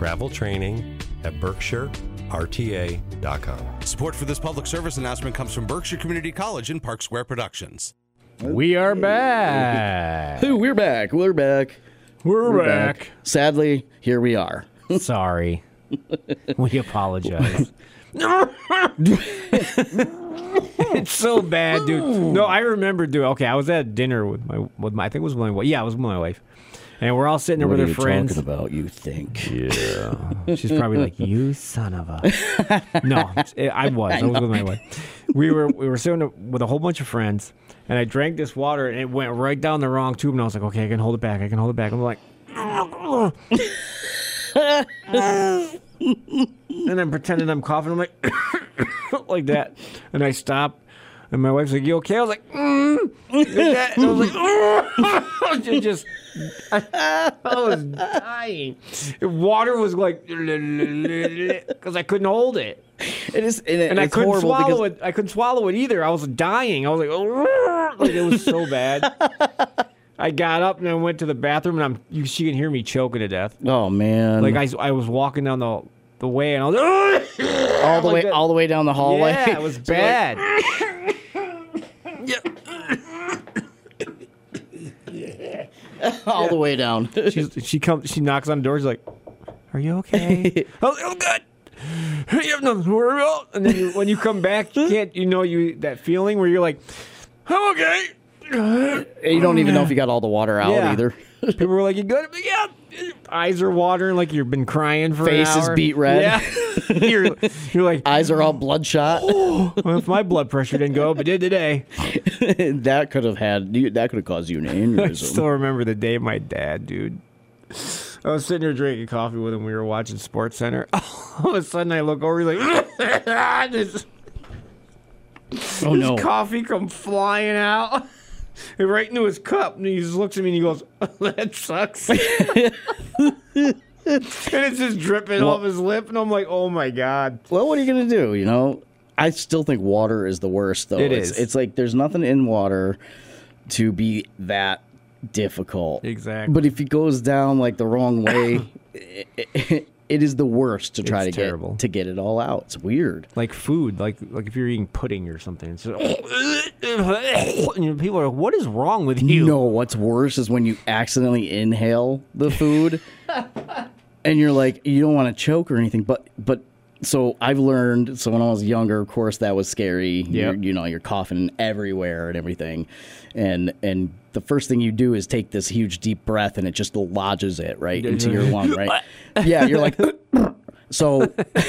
traveltraining@berkshirerta.com. Support for this public service announcement comes from Berkshire Community College and Park Square Productions. We are back. We're back. We're back. We're back. Sadly, here we are. Sorry. We apologize. It's so bad, dude. No, I remember, dude. Okay, I was at dinner with my I think it was my wife. Yeah, it was my wife. And we're all sitting there What with are her you friends. talking about, you think? Yeah. She's probably like, you son of a... No, I was with my wife. We were sitting with a whole bunch of friends, and I drank this water, and it went right down the wrong tube, and I was like, okay, I can hold it back. I'm like... And I'm pretending I'm coughing. I'm like... like that. And I stop, and my wife's like, you okay? I was like, like that. And I was like, I was dying. Water was like, because I couldn't hold it. And I couldn't swallow it. I couldn't swallow it either. I was dying. I was like it was so bad. I got up and I went to the bathroom, and she can hear me choking to death. Oh man! Like I was walking down the way, and I was all the way down the hallway. Yeah, it was bad. All the way down. She knocks on the door. She's like, "Are you okay?" I was like, "I'm good. You have nothing to worry about." And then when you come back, you can't. That feeling where you're like, "I'm okay." You don't even know if you got all the water out either. People were like, "You good?" Like, yeah. Eyes are watering like you've been crying for Face an hour. is beat red. Yeah. you're like, eyes are all bloodshot. Well, if my blood pressure didn't go up, it did today. That could have caused you an aneurysm. I still remember the day my dad, dude. I was sitting here drinking coffee with him. We were watching Sports Center. All of a sudden, I look over. He's like, "Oh no!" Coffee come flying out. Right into his cup, and he just looks at me and he goes, "That sucks." And it's just dripping off his lip, and I'm like, "Oh my god!" Well, what are you gonna do? I still think water is the worst, though. It's like there's nothing in water to be that difficult. Exactly. But if it goes down like the wrong way, it is the worst to try to get it all out. It's weird. Like food, like if you're eating pudding or something. It's just, and people are like, "What is wrong with you?" No, what's worse is when you accidentally inhale the food, and you're like, you don't want to choke or anything. But so I've learned. So when I was younger, of course, that was scary. Yep. You're coughing everywhere and everything, and the first thing you do is take this huge deep breath, and it just lodges it right into your lung, right? Yeah, you're like. So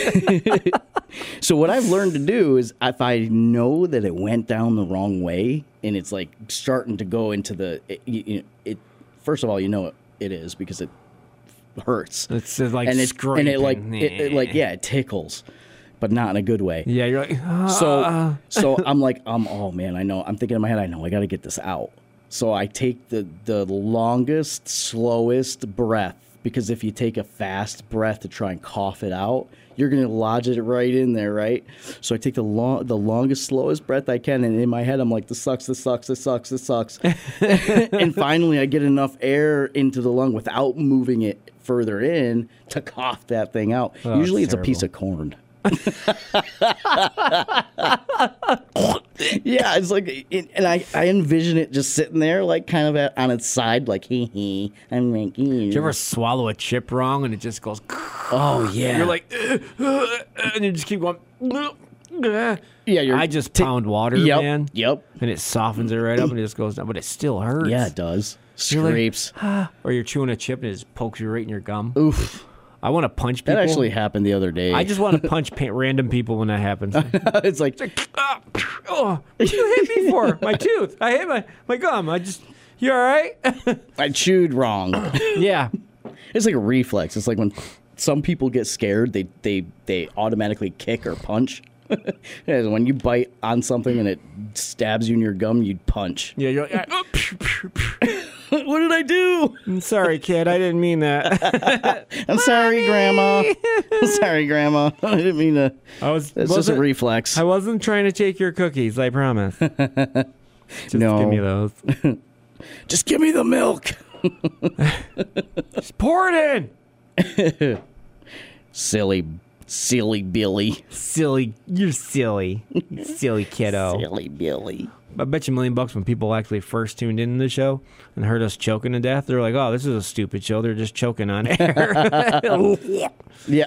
what I've learned to do is if I know that it went down the wrong way and it's like starting to go into it first of all, it is because it hurts. It's like and scraping. It tickles, but not in a good way. Yeah, you're like, so I'm like, oh man, I know. I'm thinking in my head, I know I got to get this out. So I take the longest, slowest breath. Because if you take a fast breath to try and cough it out, you're going to lodge it right in there, right? So I take the longest, slowest breath I can, and in my head I'm like, this sucks. And finally I get enough air into the lung without moving it further in to cough that thing out. Oh, Usually it's terrible. a piece of corn. Yeah, it's like, and I envision it just sitting there, like kind of on its side, like hee, I'm like, Did you ever swallow a chip wrong and it just goes? oh yeah, You're like, and you just keep going. yeah, I just pound water, yep, man. Yep. And it softens it right up and it just goes down, but it still hurts. Yeah, it does. You're like, Scrapes. or you're chewing a chip and it just pokes you right in your gum. Oof. I want to punch people. That actually happened the other day. I just want to punch random people when that happens. it's like Oh, what you hit me for? My tooth. I hit my gum. You all right? I chewed wrong. Yeah. It's like a reflex. It's like when some people get scared, they automatically kick or punch. Yeah, when you bite on something and it stabs you in your gum, you'd punch. Yeah, you're like, What did I do? I'm sorry, kid. I didn't mean that. I'm sorry, Grandma. I'm sorry, Grandma. I didn't mean to. It's just a reflex. I wasn't trying to take your cookies, I promise. Just No. give me those. Just give me the milk. Just pour it in. Silly Billy. You're silly. You silly kiddo. Silly Billy. I bet you $1 million when people actually first tuned into the show and heard us choking to death, they're like, oh, this is a stupid show. They're just choking on air. Yeah.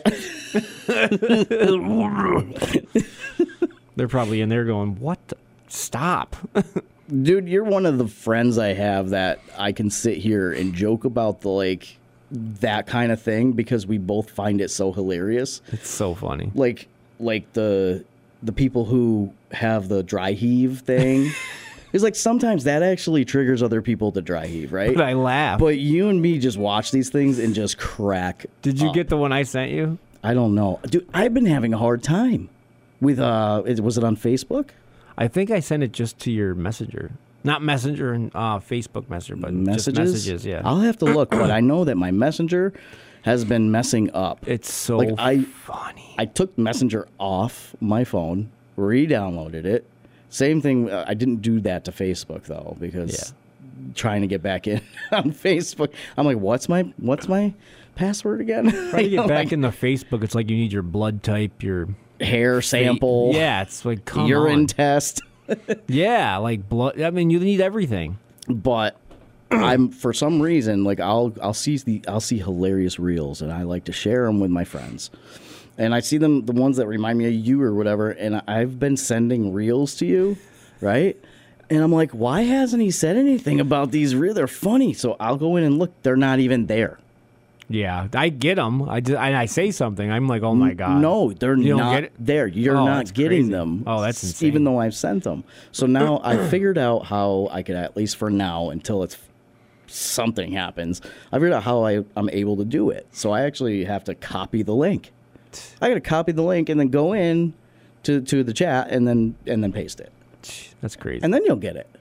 They're probably in there going, what? Stop. Dude, you're one of the friends I have that I can sit here and joke about that kind of thing because we both find it so hilarious. It's so funny. Like the people who have the dry heave thing. It's like sometimes that actually triggers other people to dry heave, right? But I laugh. But you and me just watch these things and just crack. Did you up. get the one I sent you? I don't know. Dude, I've been having a hard time with was it on Facebook? I think I sent it just to your messenger. Not messenger and Facebook messenger, but Messages? just messages, yeah. I'll have to look, but I know that my messenger has been messing up. It's so funny. I took Messenger off my phone, re-downloaded it. Same thing. I didn't do that to Facebook though because trying to get back in on Facebook, I'm like, what's my password again? Trying to get back into Facebook, it's like you need your blood type, your hair sample. Yeah, it's like come urine on. test. Yeah, like blood. I mean, you need everything. But I'm for some reason like I'll see hilarious reels and I like to share them with my friends. And I see them, the ones that remind me of you or whatever, and I've been sending reels to you, right? And I'm like, why hasn't he said anything about these reels? They're funny. So I'll go in and look. They're not even there. Yeah, I get them. I say something. I'm like, oh my God. No, they're You don't not get it? there. You're Oh, not that's getting crazy. them. Oh, that's insane. Even though I've sent them. So now I figured out how I could, at least for now, until something happens, I figured out how I'm able to do it. So I actually have to copy the link. I got to copy the link and then go in to the chat and then paste it. That's crazy. And then you'll get it.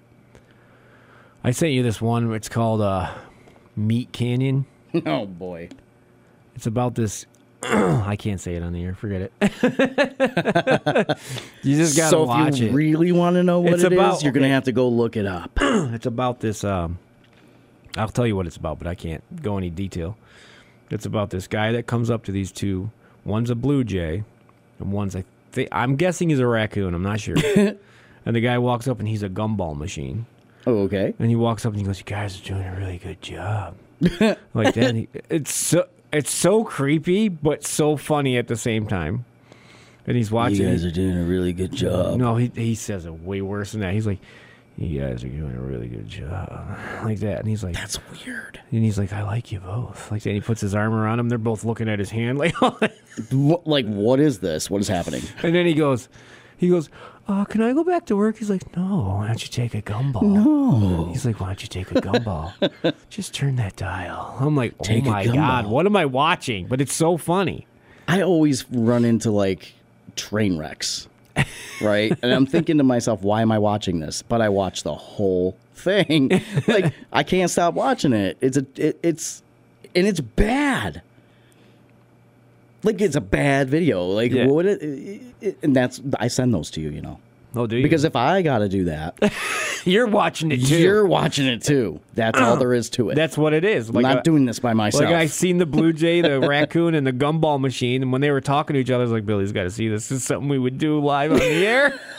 I sent you this one. It's called Meat Canyon. Oh, boy. It's about this. I can't say it on the air. Forget it. You just got to watch it. So if you really want to know what It's it about- is, you're going to have to go look it up. It's about this. I'll tell you what it's about, but I can't go any detail. It's about this guy that comes up to these two. One's a blue jay, and one's I'm guessing he's a raccoon. I'm not sure. And the guy walks up and he's a gumball machine. Oh, okay. And he walks up and he goes, "You guys are doing a really good job." Like that. And it's so creepy, but so funny at the same time. And he's watching. You guys are doing a really good job. No, he says it way worse than that. He's like, "You guys are doing a really good job," like that. And he's like, That's weird. and he's like, "I like you both." Like that. And he puts his arm around him. They're both looking at his hand, like. Like, what is this? What is happening? And then he goes, "Can I go back to work?" He's like, "No, why don't you take a gumball?" No. He's like, "Why don't you take a gumball? Just turn that dial." I'm like, Take a "Oh my gumball. God, what am I watching?" But it's so funny. I always run into like train wrecks, right? And I'm thinking to myself, why am I watching this? But I watch the whole thing. Like, I can't stop watching it. It's bad. Like, it's a bad video. Like, what would it, and I send those to you, you know. Oh, do you? Because if I got to do that, you're watching it too. You're watching it too. That's all there is to it. That's what it is. I'm not doing this by myself. Like, I seen the Blue Jay, the raccoon, and the gumball machine, and when they were talking to each other, I was like, Billy's got to see this. This is something we would do live on the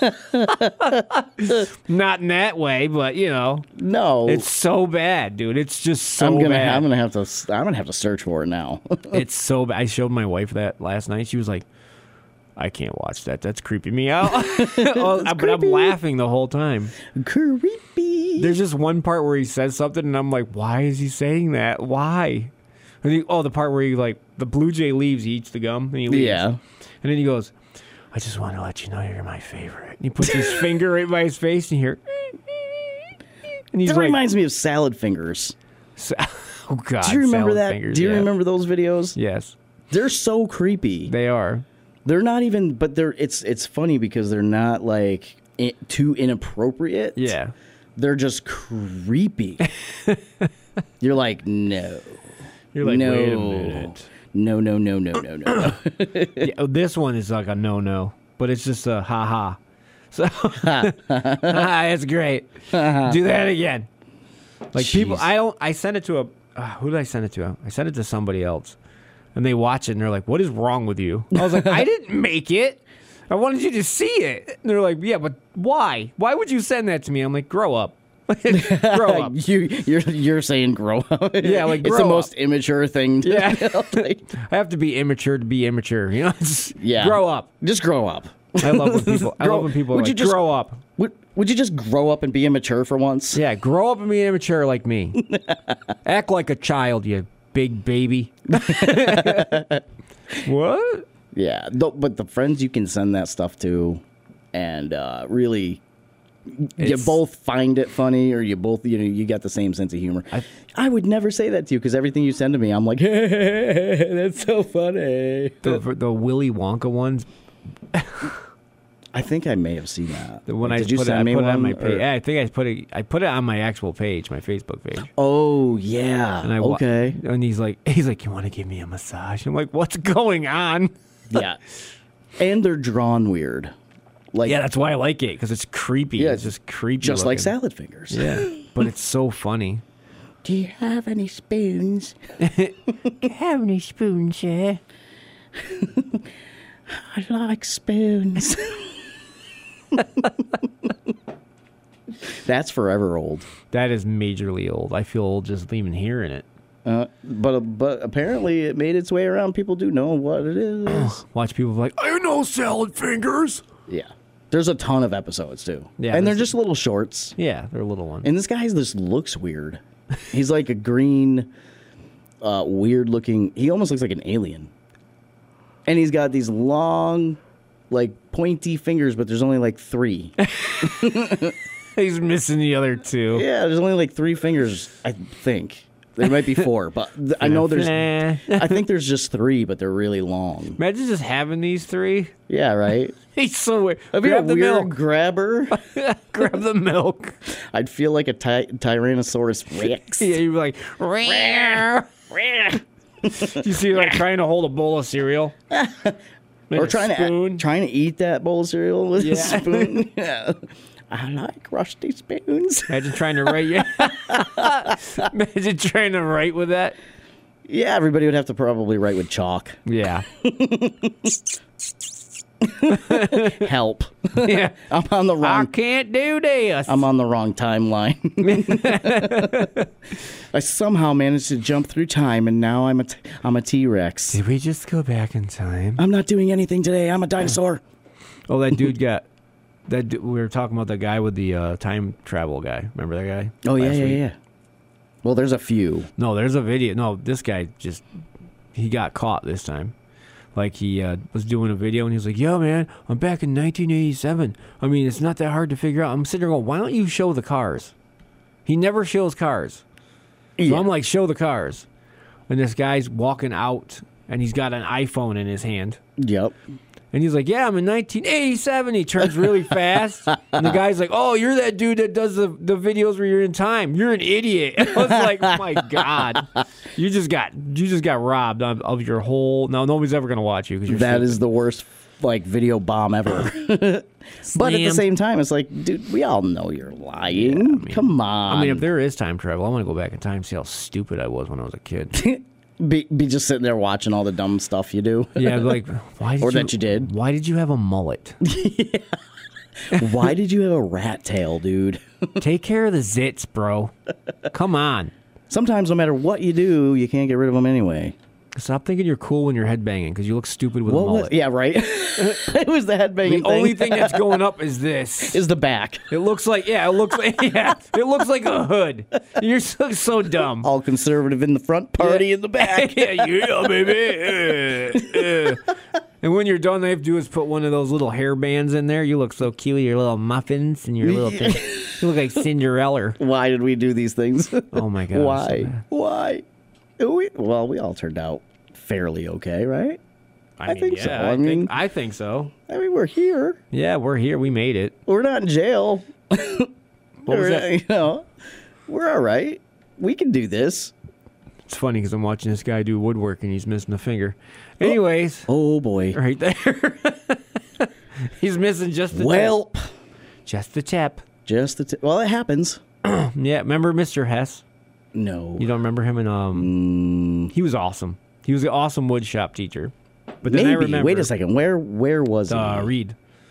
air. Not in that way, but you know, no, it's so bad, dude. It's just so bad. I'm gonna have to search for it now. It's so bad. I showed my wife that last night. She was like, I can't watch that. That's creeping me out. But I'm laughing the whole time. Creepy. There's just one part where he says something, and I'm like, why is he saying that? Why? The part where he, like, the Blue Jay leaves, he eats the gum, and he leaves. Yeah. And then he goes, I just want to let you know you're my favorite. And he puts his finger right by his face, and you hear, and he's that reminds me of Salad Fingers. Oh, God. Do you remember Salad that? Fingers, Do you remember those videos? Yes. They're so creepy. They are. They're not even, but it's funny because they're not like too inappropriate. Yeah. They're just creepy. You're like, no. You're like, no. wait a minute. No. Yeah, this one is like a no, but it's just a ha-ha. So, that's great. Do that again. Like, people, I sent it to who did I send it to? I sent it to somebody else. And they watch it, and they're like, what is wrong with you? I was like, I didn't make it. I wanted you to see it. And they're like, yeah, but why? Why would you send that to me? I'm like, grow up. Grow up. You're saying grow up. Yeah, like, it's the most immature thing. I have to be immature to be immature. You know, grow up. Just grow up. I love when people. Are like, grow up. Would you just grow up and be immature for once? Yeah, grow up and be immature like me. Act like a child, you big baby. What? Yeah, but the friends you can send that stuff to, and really, you both find it funny, or you both, you got the same sense of humor. I would never say that to you because everything you send to me, I'm like, hey, that's so funny. The Willy Wonka ones. I think I may have seen that. Did you send me one? On my page. Yeah, I think I put it on my actual page, my Facebook page. Oh yeah. And okay. And he's like, you want to give me a massage? I'm like, what's going on? Yeah. And they're drawn weird. Like, yeah, that's why I like it because it's creepy. Yeah, it's just creepy. Just looking. like Salad Fingers. Yeah, but it's so funny. Do you have any spoons? Do you have any spoons, sir? I like spoons. That's forever old. That is majorly old. I feel old just even hearing it. But apparently it made its way around. People do know what it is. Watch people like, I know Salad Fingers. Yeah. There's a ton of episodes too. Yeah, and they're just little shorts. Yeah, they're little ones. And this guy just looks weird. He's like a green, weird looking. He almost looks like an alien. And he's got these long, like pointy fingers, but there's only like 3. He's missing the other 2. Yeah, there's only like 3 fingers, I think. There might be 4, but I know there's. I think there's just 3, but they're really long. Imagine just having these 3. Yeah, right. He's so weird. Grab the milk. Grabber. Grab the milk. I'd feel like a Tyrannosaurus Rex. Yeah, you'd be like, rare. You see, like trying to hold a bowl of cereal, or trying to eat that bowl of cereal with a spoon. Yeah. I like rusty spoons. Imagine trying to write. Imagine trying to write with that. Yeah, everybody would have to probably write with chalk. Yeah. Help. Yeah. I'm on the wrong. I can't do this. I'm on the wrong timeline. I somehow managed to jump through time, and now I'm a T-Rex. Did we just go back in time? I'm not doing anything today. I'm a dinosaur. Oh, that dude got. We were talking about the guy with the time travel guy. Remember that guy? Oh, yeah. Well, there's a few. No, there's a video. No, this guy he got caught this time. Like, he was doing a video, and he was like, yo, man, I'm back in 1987. I mean, it's not that hard to figure out. I'm sitting there going, why don't you show the cars? He never shows cars. So I'm like, show the cars. And this guy's walking out, and he's got an iPhone in his hand. Yep. And he's like, yeah, I'm in 1987. He turns really fast. And the guy's like, oh, you're that dude that does the videos where you're in time. You're an idiot. I was like, oh, my God. You just got robbed of your whole. No, nobody's ever gonna watch you because that is the worst video bomb ever. But at the same time, it's like, dude, we all know you're lying. Come on. I mean, if there is time travel, I want to go back in time and see how stupid I was when I was a kid. be just sitting there watching all the dumb stuff you do. Yeah, like why? That you did. Why did you have a mullet? Yeah. Why did you have a rat tail, dude? Take care of the zits, bro. Come on. Sometimes, no matter what you do, you can't get rid of them anyway. Stop thinking you're cool when you're headbanging because you look stupid with a mullet. Yeah, right. It was the headbanging thing. The only thing that's going up is this. Is the back. It looks like it looks like a hood. You're so dumb. All conservative in the front, party in the back. yeah, baby. And when you're done, they have to do is put one of those little hair bands in there. You look so cute, your little muffins and your little thing. You look like Cinderella. Why did we do these things? Oh my God. Why? So why? We all turned out fairly okay, right? I mean, think yeah, so. I think so. I mean, we're here. Yeah, we're here. We made it. We're not in jail. What was that? We're all right. We can do this. It's funny because I'm watching this guy do woodwork and he's missing a finger. Anyways. Oh boy. Right there. He's missing just the tip. Just the tip. Just the tip. Well, it happens. Yeah, remember Mr. Hess? No. You don't remember him? And he was awesome. He was an awesome wood shop teacher. But then Maybe. I remember. Wait a second. Where was he? Reed.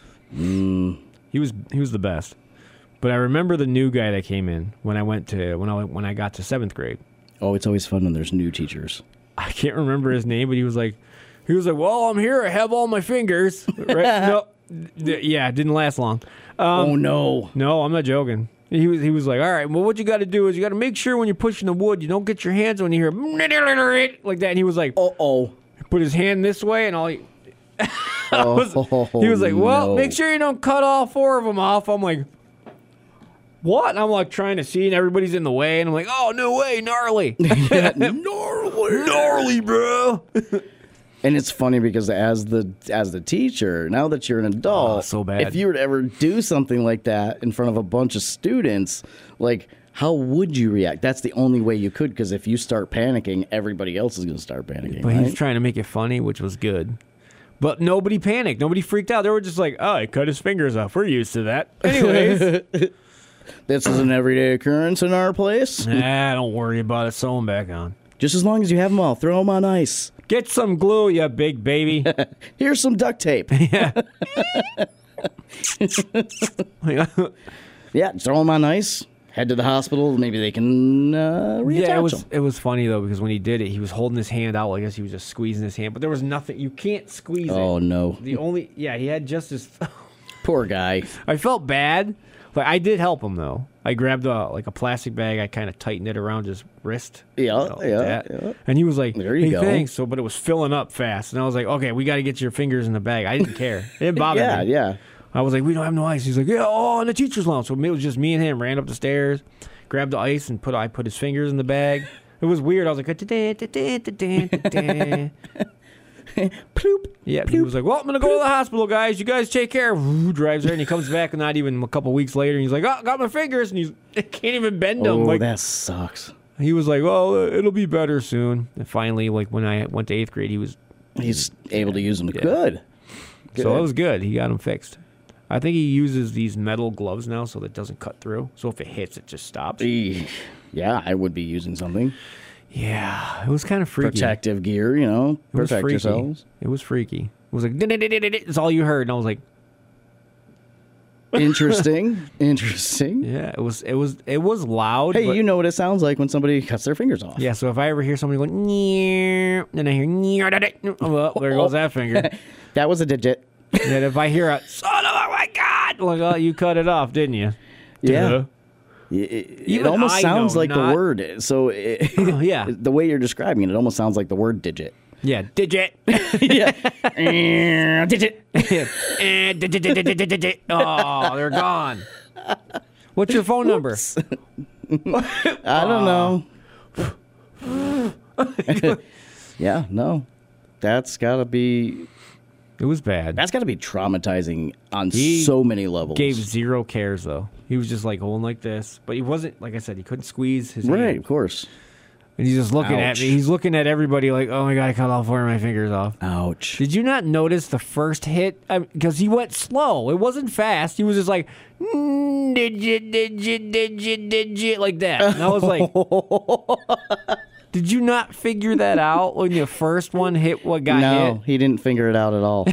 He was the best. But I remember the new guy that came in when I got to 7th grade. Oh, it's always fun when there's new teachers. I can't remember his name, but he was like, well, I'm here. I have all my fingers. Right? No, yeah, it didn't last long. Oh no, no, I'm not joking. He was like, all right, well, what you got to do is you got to make sure when you're pushing the wood, you don't get your hands when you hear like that. And he was like, put his hand this way, and all he was like, well, make sure you don't cut all 4 of them off. I'm like, what? And I'm like trying to see, and everybody's in the way, and I'm like, oh, no way, gnarly. Gnarly, bro. And it's funny because as the teacher, now that you're an adult, so bad. If you were to ever do something like that in front of a bunch of students, like, how would you react? That's the only way you could, because if you start panicking, everybody else is going to start panicking. But he's trying to make it funny, which was good. But nobody panicked. Nobody freaked out. They were just like, oh, he cut his fingers off. We're used to that. Anyways. This is an everyday occurrence in our place. Nah, don't worry about it. Sew them back on. Just as long as you have them all, throw them on ice. Get some glue, you big baby. Here's some duct tape. Yeah. Yeah, throw them on ice. Head to the hospital. Maybe they can reattach them. It was funny, though, because when he did it, he was holding his hand out. I guess he was just squeezing his hand. But there was nothing. You can't squeeze it. Oh, no. He had just his... Poor guy. I felt bad. But I did help him, though. I grabbed a plastic bag. I kind of tightened it around his wrist. Yeah. And he was like, there you go. Thanks. So, but it was filling up fast. And I was like, okay, we got to get your fingers in the bag. I didn't care. It didn't bother me. Yeah. I was like, we don't have no ice. He's like, yeah, in the teacher's lounge. So it was just me and him. Ran up the stairs, grabbed the ice, and I put his fingers in the bag. It was weird. I was like, Ploop. Yeah, Ploop. He was like, well, I'm going to go to the hospital, guys. You guys take care. Drives there, and he comes back, and not even a couple weeks later, and he's like, oh, got my fingers, and he can't even bend them. Oh, that sucks. He was like, well, it'll be better soon. And finally, when I went to 8th grade, he's able to use them. Yeah. Good. So it was good. He got them fixed. I think he uses these metal gloves now so that it doesn't cut through. So if it hits, it just stops. Yeah, I would be using something. Yeah, it was kind of freaky. Protective gear, protect yourselves. It was freaky. It was like, it's all you heard. And I was like, Interesting. Yeah, it was loud. Hey, you know what it sounds like when somebody cuts their fingers off. Yeah, so if I ever hear somebody going, then I hear, well, there goes that finger. That was a digit. And if I hear oh my God, like, oh, you cut it off, didn't you? Yeah. It almost sounds like the word. So, yeah, the way you're describing it almost sounds like the word digit. Yeah, digit. Yeah. Digit. Digit. Oh, they're gone. What's your phone number? I don't know. Yeah, no. That's got to be... It was bad. That's got to be traumatizing on so many levels. Gave zero cares, though. He was just like holding like this. But he wasn't, like I said, he couldn't squeeze his hand. Right, of course. And he's just looking at Ouch. me. He's looking at everybody like, oh my God, I cut all 4 of my fingers off. Ouch. Did you not notice the first hit? Because he went slow. It wasn't fast. He was just like, did you, like that. And I was like, did you not figure that out when the first one hit what got hit? No, he didn't figure it out at all.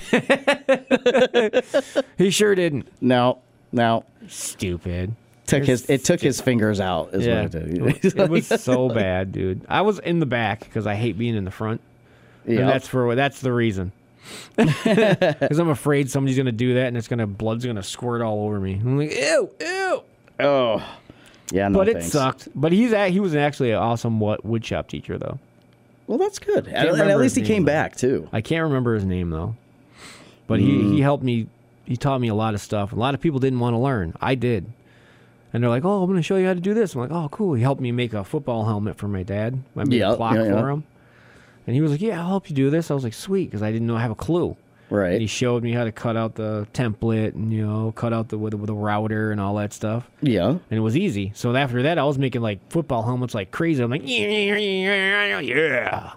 He sure didn't. No. Stupid. It took his fingers out. Is what it did. It was so bad, dude. I was in the back because I hate being in the front. Yeah, And that's the reason. Because I'm afraid somebody's gonna do that and blood's gonna squirt all over me. I'm like, ew. Oh, yeah. No, But it thanks. sucked. But he was actually an awesome woodshop teacher, though. Well, that's good. And remember at least he his came name, back too. I can't remember his name though. But he helped me. He taught me a lot of stuff. A lot of people didn't want to learn. I did. And they're like, oh, I'm going to show you how to do this. I'm like, oh, cool. He helped me make a football helmet for my dad. I made a clock for him. And he was like, yeah, I'll help you do this. I was like, sweet, because I didn't have a clue. Right. And he showed me how to cut out the template and, cut out with the router and all that stuff. Yeah. And it was easy. So after that, I was making, like, football helmets like crazy. I'm like, yeah. Yeah.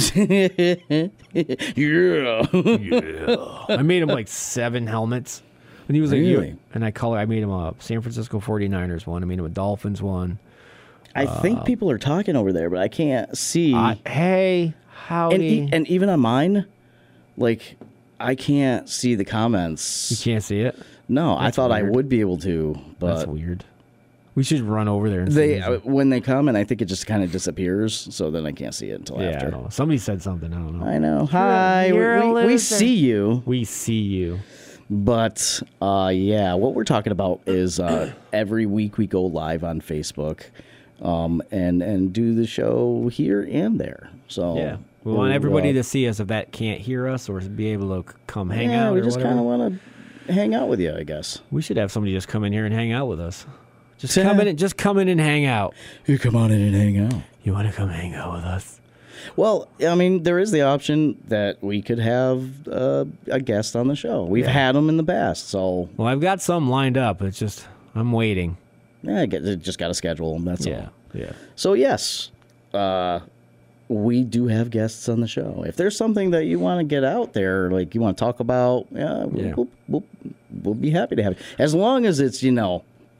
I made him, like, 7 helmets. And he was Really? like, and I made him a San Francisco 49ers one. I made him a Dolphins one. I think people are talking over there, but I can't see. Hey, howdy. And even on mine, like, I can't see the comments. You can't see it? No, That's I thought weird. I would be able to, but That's weird. We should run over there and see. when they come, and I think it just kind of disappears, so then I can't see it until Yeah, after. I don't know. Somebody said something. I don't know. I know. Hi, you're a we loser. see you. We see you. But yeah, what we're talking about is every week we go live on Facebook, and do the show here and there. So Yeah. We want everybody to see us if that can't hear us or be able to come hang yeah, out we or just whatever. kind of want to hang out with you, I guess. We should have somebody just come in here and hang out with us. Just come in and hang out. You come on in and hang out. You want to come hang out with us? Well, I mean, there is the option that we could have a guest on the show. We've had them in the past, so Well, I've got some lined up. It's just I'm waiting. I just got to schedule them. That's all. Yeah. So yes, we do have guests on the show. If there's something that you want to get out there, like you want to talk about, we'll be happy to have it. As long as it's Yeah,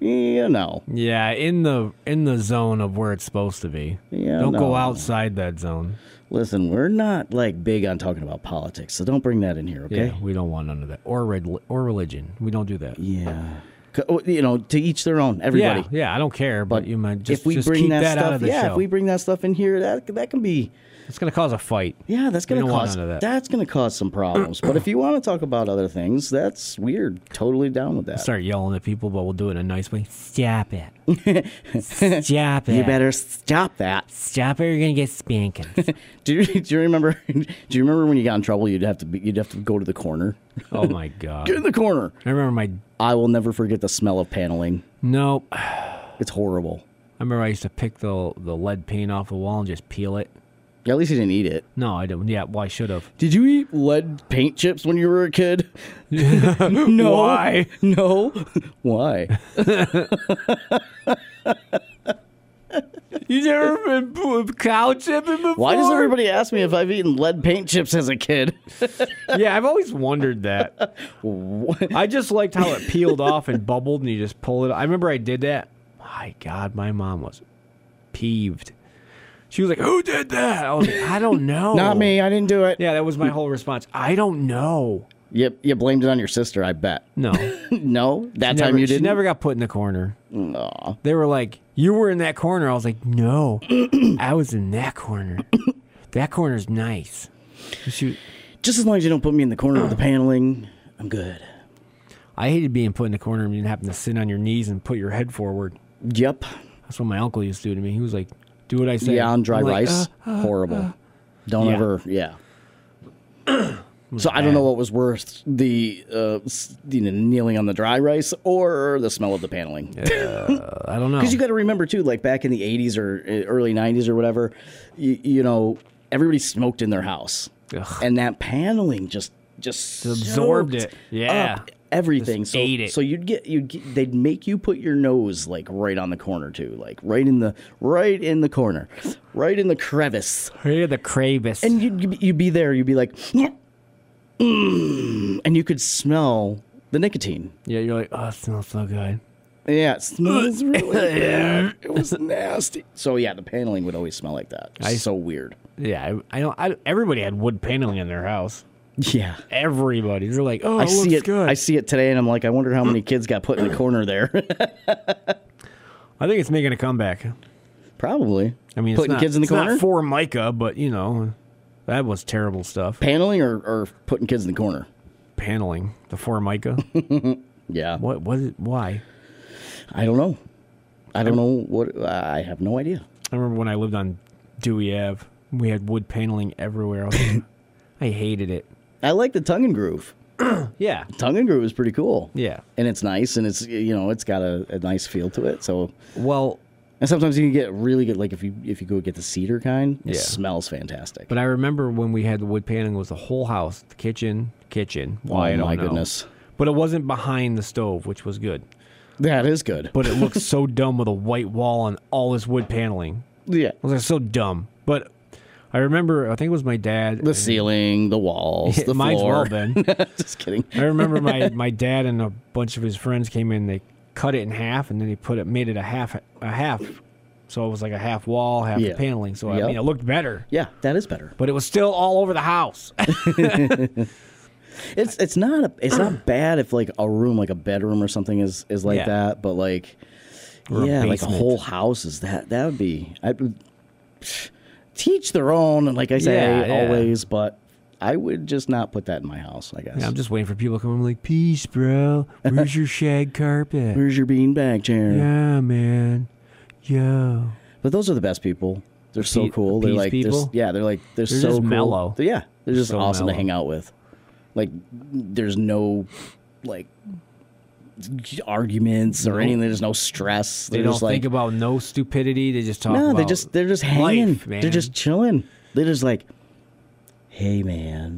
in the zone of where it's supposed to be. Yeah, Don't go no. outside that zone. Listen, we're not like big on talking about politics, so don't bring that in here, okay? Yeah, we don't want none of that. Or religion. We don't do that. Yeah. To each their own. Everybody. Yeah, I don't care, but you might just, if we just bring keep that stuff, out of the show. if we bring that stuff in here, that can be. It's going to cause a fight. Yeah, that's We going to don't want cause none of that. that's going to cause some problems. But if you want to talk about other things, that's weird. Totally down with that. Start yelling at people, but we'll do it in a nice way. Stop it. Stop it. You better stop that. Stop it or you're going to get spankings. Do you remember? Do you remember when you got in trouble? You'd have to go to the corner. Oh, my God. Get in the corner. I remember I will never forget the smell of paneling. Nope. It's horrible. I remember I used to pick the lead paint off the wall and just peel it. Yeah, at least you didn't eat it. No, I didn't. Yeah, well, I should have. Did you eat lead paint chips when you were a kid? No. Why? No. Why? You never been cow chipping before? Why does everybody ask me if I've eaten lead paint chips as a kid? Yeah, I've always wondered that. I just liked how it peeled off and bubbled and you just pull it. I remember I did that. My God, my mom was peeved. She was like, who did that? I was like, I don't know. Not me. I didn't do it. Yeah, that was my whole response. I don't know. You blamed it on your sister, I bet. No. No? That time you She didn't? never got put in the corner. Aw. They were like, you were in that corner. I was like, no, I was in that corner. That corner's nice. She, Just as long as you don't put me in the corner with the paneling, I'm good. I hated being put in the corner and you having to sit on your knees and put your head forward. Yep. That's what my uncle used to do to me. He was like, do what I say. Yeah, on dry I'm like, rice. Horrible. Don't Yeah. ever, yeah. So I don't know what was worse, the kneeling on the dry rice or the smell of the paneling. I don't know. Because you got to remember, too, like back in the 80s or early 90s or whatever, you know, everybody smoked in their house. Ugh. And that paneling just absorbed soaked it. Yeah. up everything. Just ate it. So they'd make you put your nose like right on the corner too, like right in the corner, right in the crevice. Right in the crevice. And you'd be there. You'd be like, and you could smell the nicotine. Yeah, you're like, oh, it smells so good. Yeah, it smells really bad. It was nasty. So yeah, the paneling would always smell like that. It's so weird. Yeah, I everybody had wood paneling in their house. Yeah, everybody. They're like, oh, I it see looks it. good. I see it today, and I'm like, I wonder how many kids got put in the corner there. I think it's making a comeback. Probably. I mean, putting kids in the corner. Not Formica, but you know, that was terrible stuff. Paneling or putting kids in the corner. Paneling the Formica. Yeah. What was it? Why? I don't know. I don't know what. I have no idea. I remember when I lived on Dewey Ave, we had wood paneling everywhere. I hated it. I like the tongue and groove. Yeah, tongue and groove is pretty cool. Yeah, and it's nice, and it's it's got a nice feel to it. So and sometimes you can get really good. Like if you go get the cedar kind, it smells fantastic. But I remember when we had the wood paneling, it was the whole house, the kitchen. Why? I don't know. Goodness! But it wasn't behind the stove, which was good. That is good. But it looked so dumb with a white wall and all this wood paneling. Yeah, it was like so dumb. But I remember, I think it was my dad. The ceiling, the walls, the might floor. As well been. Just kidding. I remember my dad and a bunch of his friends came in. They cut it in half, and then they made it a half. So it was like a half wall, half the paneling. So I mean, it looked better. Yeah, that is better. But it was still all over the house. It's not bad if like a room, like a bedroom or something is like that, but like like a whole house is that would be. I would teach their own, and like I say always, but I would just not put that in my house, I guess. Yeah, I'm just waiting for people to come. I'm like, peace, bro. Where's your shag carpet? Where's your beanbag chair? Yeah, man. Yo. But those are the best people. They're so cool. They're like, they're so just cool. mellow. They're just so awesome mellow to hang out with. Like, there's no like arguments or anything. There's no stress. They don't think about no stupidity. They just talk about they're just hanging. Life, man. They're just chilling. They're just like, hey, man,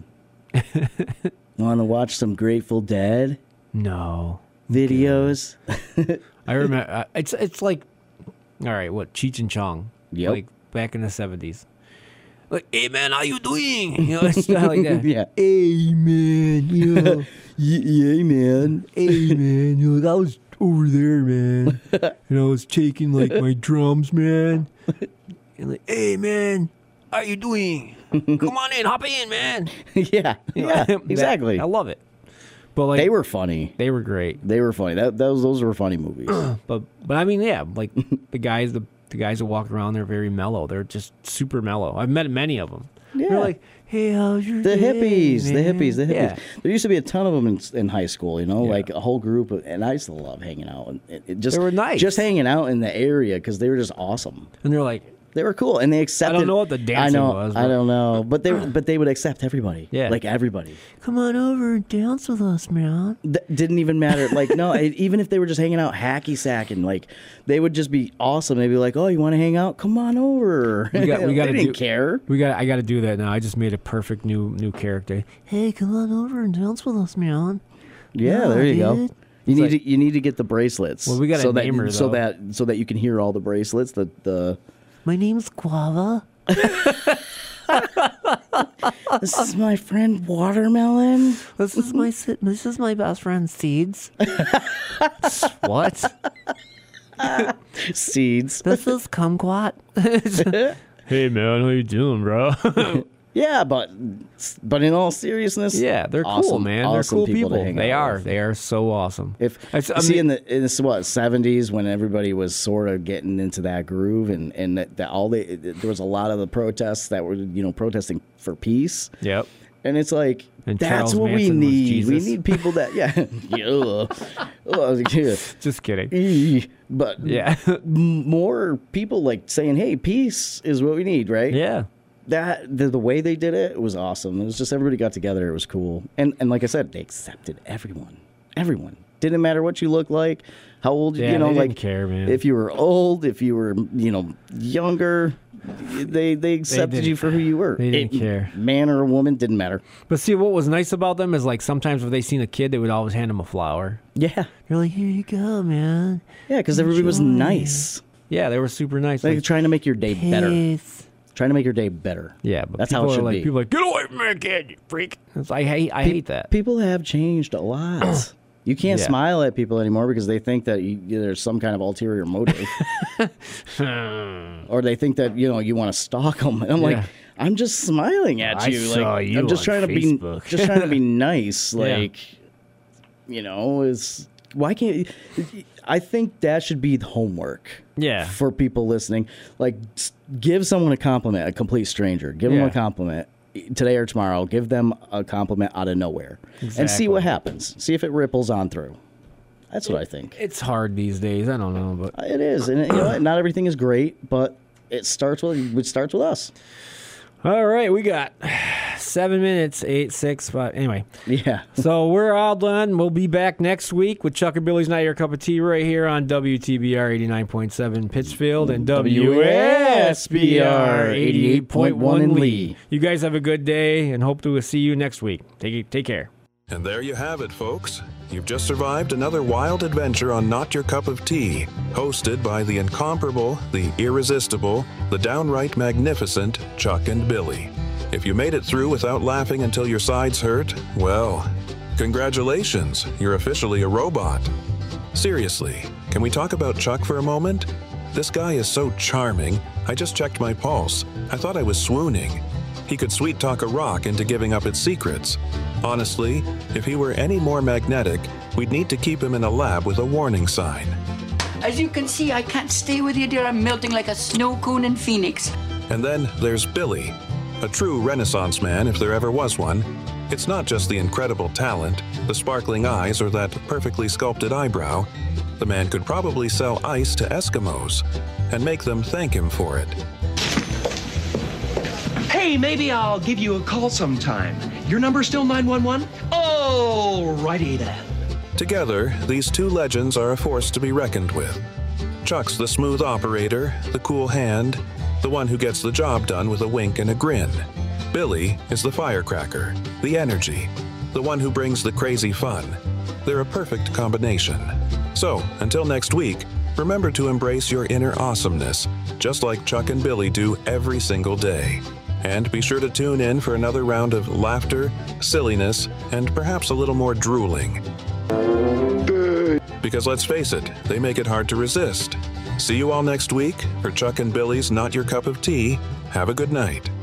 want to watch some Grateful Dead? No. Videos? I remember, it's like, all right, what, Cheech and Chong. Yep. Like, back in the 70s. Like, hey, man, how you doing? You know, it's not like that. Yeah. Hey, man, you know. Yeah, man. Hey, man, you know, I was over there, man. And I was taking, like, my drums, man. And like, hey, man, how you doing? Come on in, hop in, man. Yeah, exactly. I love it. But like, they were funny. They were great. They were funny. Those were funny movies. but I mean, yeah, like the guys that walk around, they're very mellow. They're just super mellow. I've met many of them. Yeah. They're like, hey, how's your the day, hippies, man? the hippies. Yeah. There used to be a ton of them in high school, like a whole group. And I used to love hanging out. And they were nice. Just hanging out in the area because they were just awesome. And they're like, they were cool, and they accepted. I don't know what the dancing was. I don't know, but they would accept everybody. Yeah, like everybody. Come on over and dance with us, man. Didn't even matter. Like no, even if they were just hanging out, hacky sacking, like they would just be awesome. They'd be like, "Oh, you want to hang out? Come on over." We got. They didn't care. I got to do that now. I just made a perfect new character. Hey, come on over and dance with us, man. Yeah, there you go. You need to get the bracelets. Well, we got to name her so that you can hear all the bracelets. The My name's Guava. This is my friend Watermelon. This is my best friend Seeds. What? Seeds. This is Kumquat. Hey man, how you doing, bro? Yeah, but in all seriousness, yeah, they're awesome, cool, man. They're awesome cool people. to hang out with. They are so awesome. In the 70s when everybody was sort of getting into that groove, and there was a lot of the protests that were protesting for peace. Yep. And it's like, and that's Charles what Manson we need. was We need people that Just kidding. But yeah, more people like saying, "Hey, peace is what we need," right? Yeah. The way they did it was awesome. It was just everybody got together. It was cool. And like I said, they accepted everyone. Everyone. Didn't matter what you looked like, how old they didn't care, man. If you were old, if you were, younger, They accepted you for who you were. They didn't care. Man or a woman, didn't matter. But see, what was nice about them is like sometimes if they seen a kid, they would always hand them a flower. Yeah. They're like, here you go, man. Yeah, because everybody was nice. Yeah, they were super nice. Like trying to make your day better. Trying to make your day better. Yeah, but that's how it should be. People are like, get away from me, kid, you freak. I hate that. People have changed a lot. You can't smile at people anymore because they think that there's some kind of ulterior motive. Or they think that, you want to stalk them. And I'm like, I'm just smiling at you. I'm just trying to be nice. Why can't I think that should be the homework. Yeah. For people listening. Like, give someone a compliment, a complete stranger. Give them a compliment. Today or tomorrow, give them a compliment out of nowhere. Exactly. And see what happens. See if it ripples on through. That's what I think. It's hard these days. I don't know, but it is. And you know what? Not everything is great, but it starts with us. All right, we got 7 minutes, 8, 6, 5. Anyway. Yeah. So we're all done. We'll be back next week with Chuck and Billy's Not Your Cup of Tea right here on WTBR 89.7 Pittsfield and WSBR 88.1 in Lee. You guys have a good day and hope to see you next week. Take care. And there you have it, folks. You've just survived another wild adventure on Not Your Cup of Tea, hosted by the incomparable, the irresistible, the downright magnificent Chuck and Billy. If you made it through without laughing until your sides hurt, well, congratulations, you're officially a robot. Seriously, can we talk about Chuck for a moment? This guy is so charming, I just checked my pulse. I thought I was swooning. He could sweet-talk a rock into giving up its secrets. Honestly, if he were any more magnetic, we'd need to keep him in a lab with a warning sign. As you can see, I can't stay with you, dear. I'm melting like a snow cone in Phoenix. And then there's Billy, a true Renaissance man if there ever was one. It's not just the incredible talent, the sparkling eyes, or that perfectly sculpted eyebrow. The man could probably sell ice to Eskimos and make them thank him for it. Hey, maybe I'll give you a call sometime. Your number's still 911? Oh, righty then. Together, these two legends are a force to be reckoned with. Chuck's the smooth operator, the cool hand, the one who gets the job done with a wink and a grin. Billy is the firecracker, the energy, the one who brings the crazy fun. They're a perfect combination. So, until next week, remember to embrace your inner awesomeness, just like Chuck and Billy do every single day. And be sure to tune in for another round of laughter, silliness, and perhaps a little more drooling. Because let's face it, they make it hard to resist. See you all next week for Chuck and Billy's Not Your Cup of Tea. Have a good night.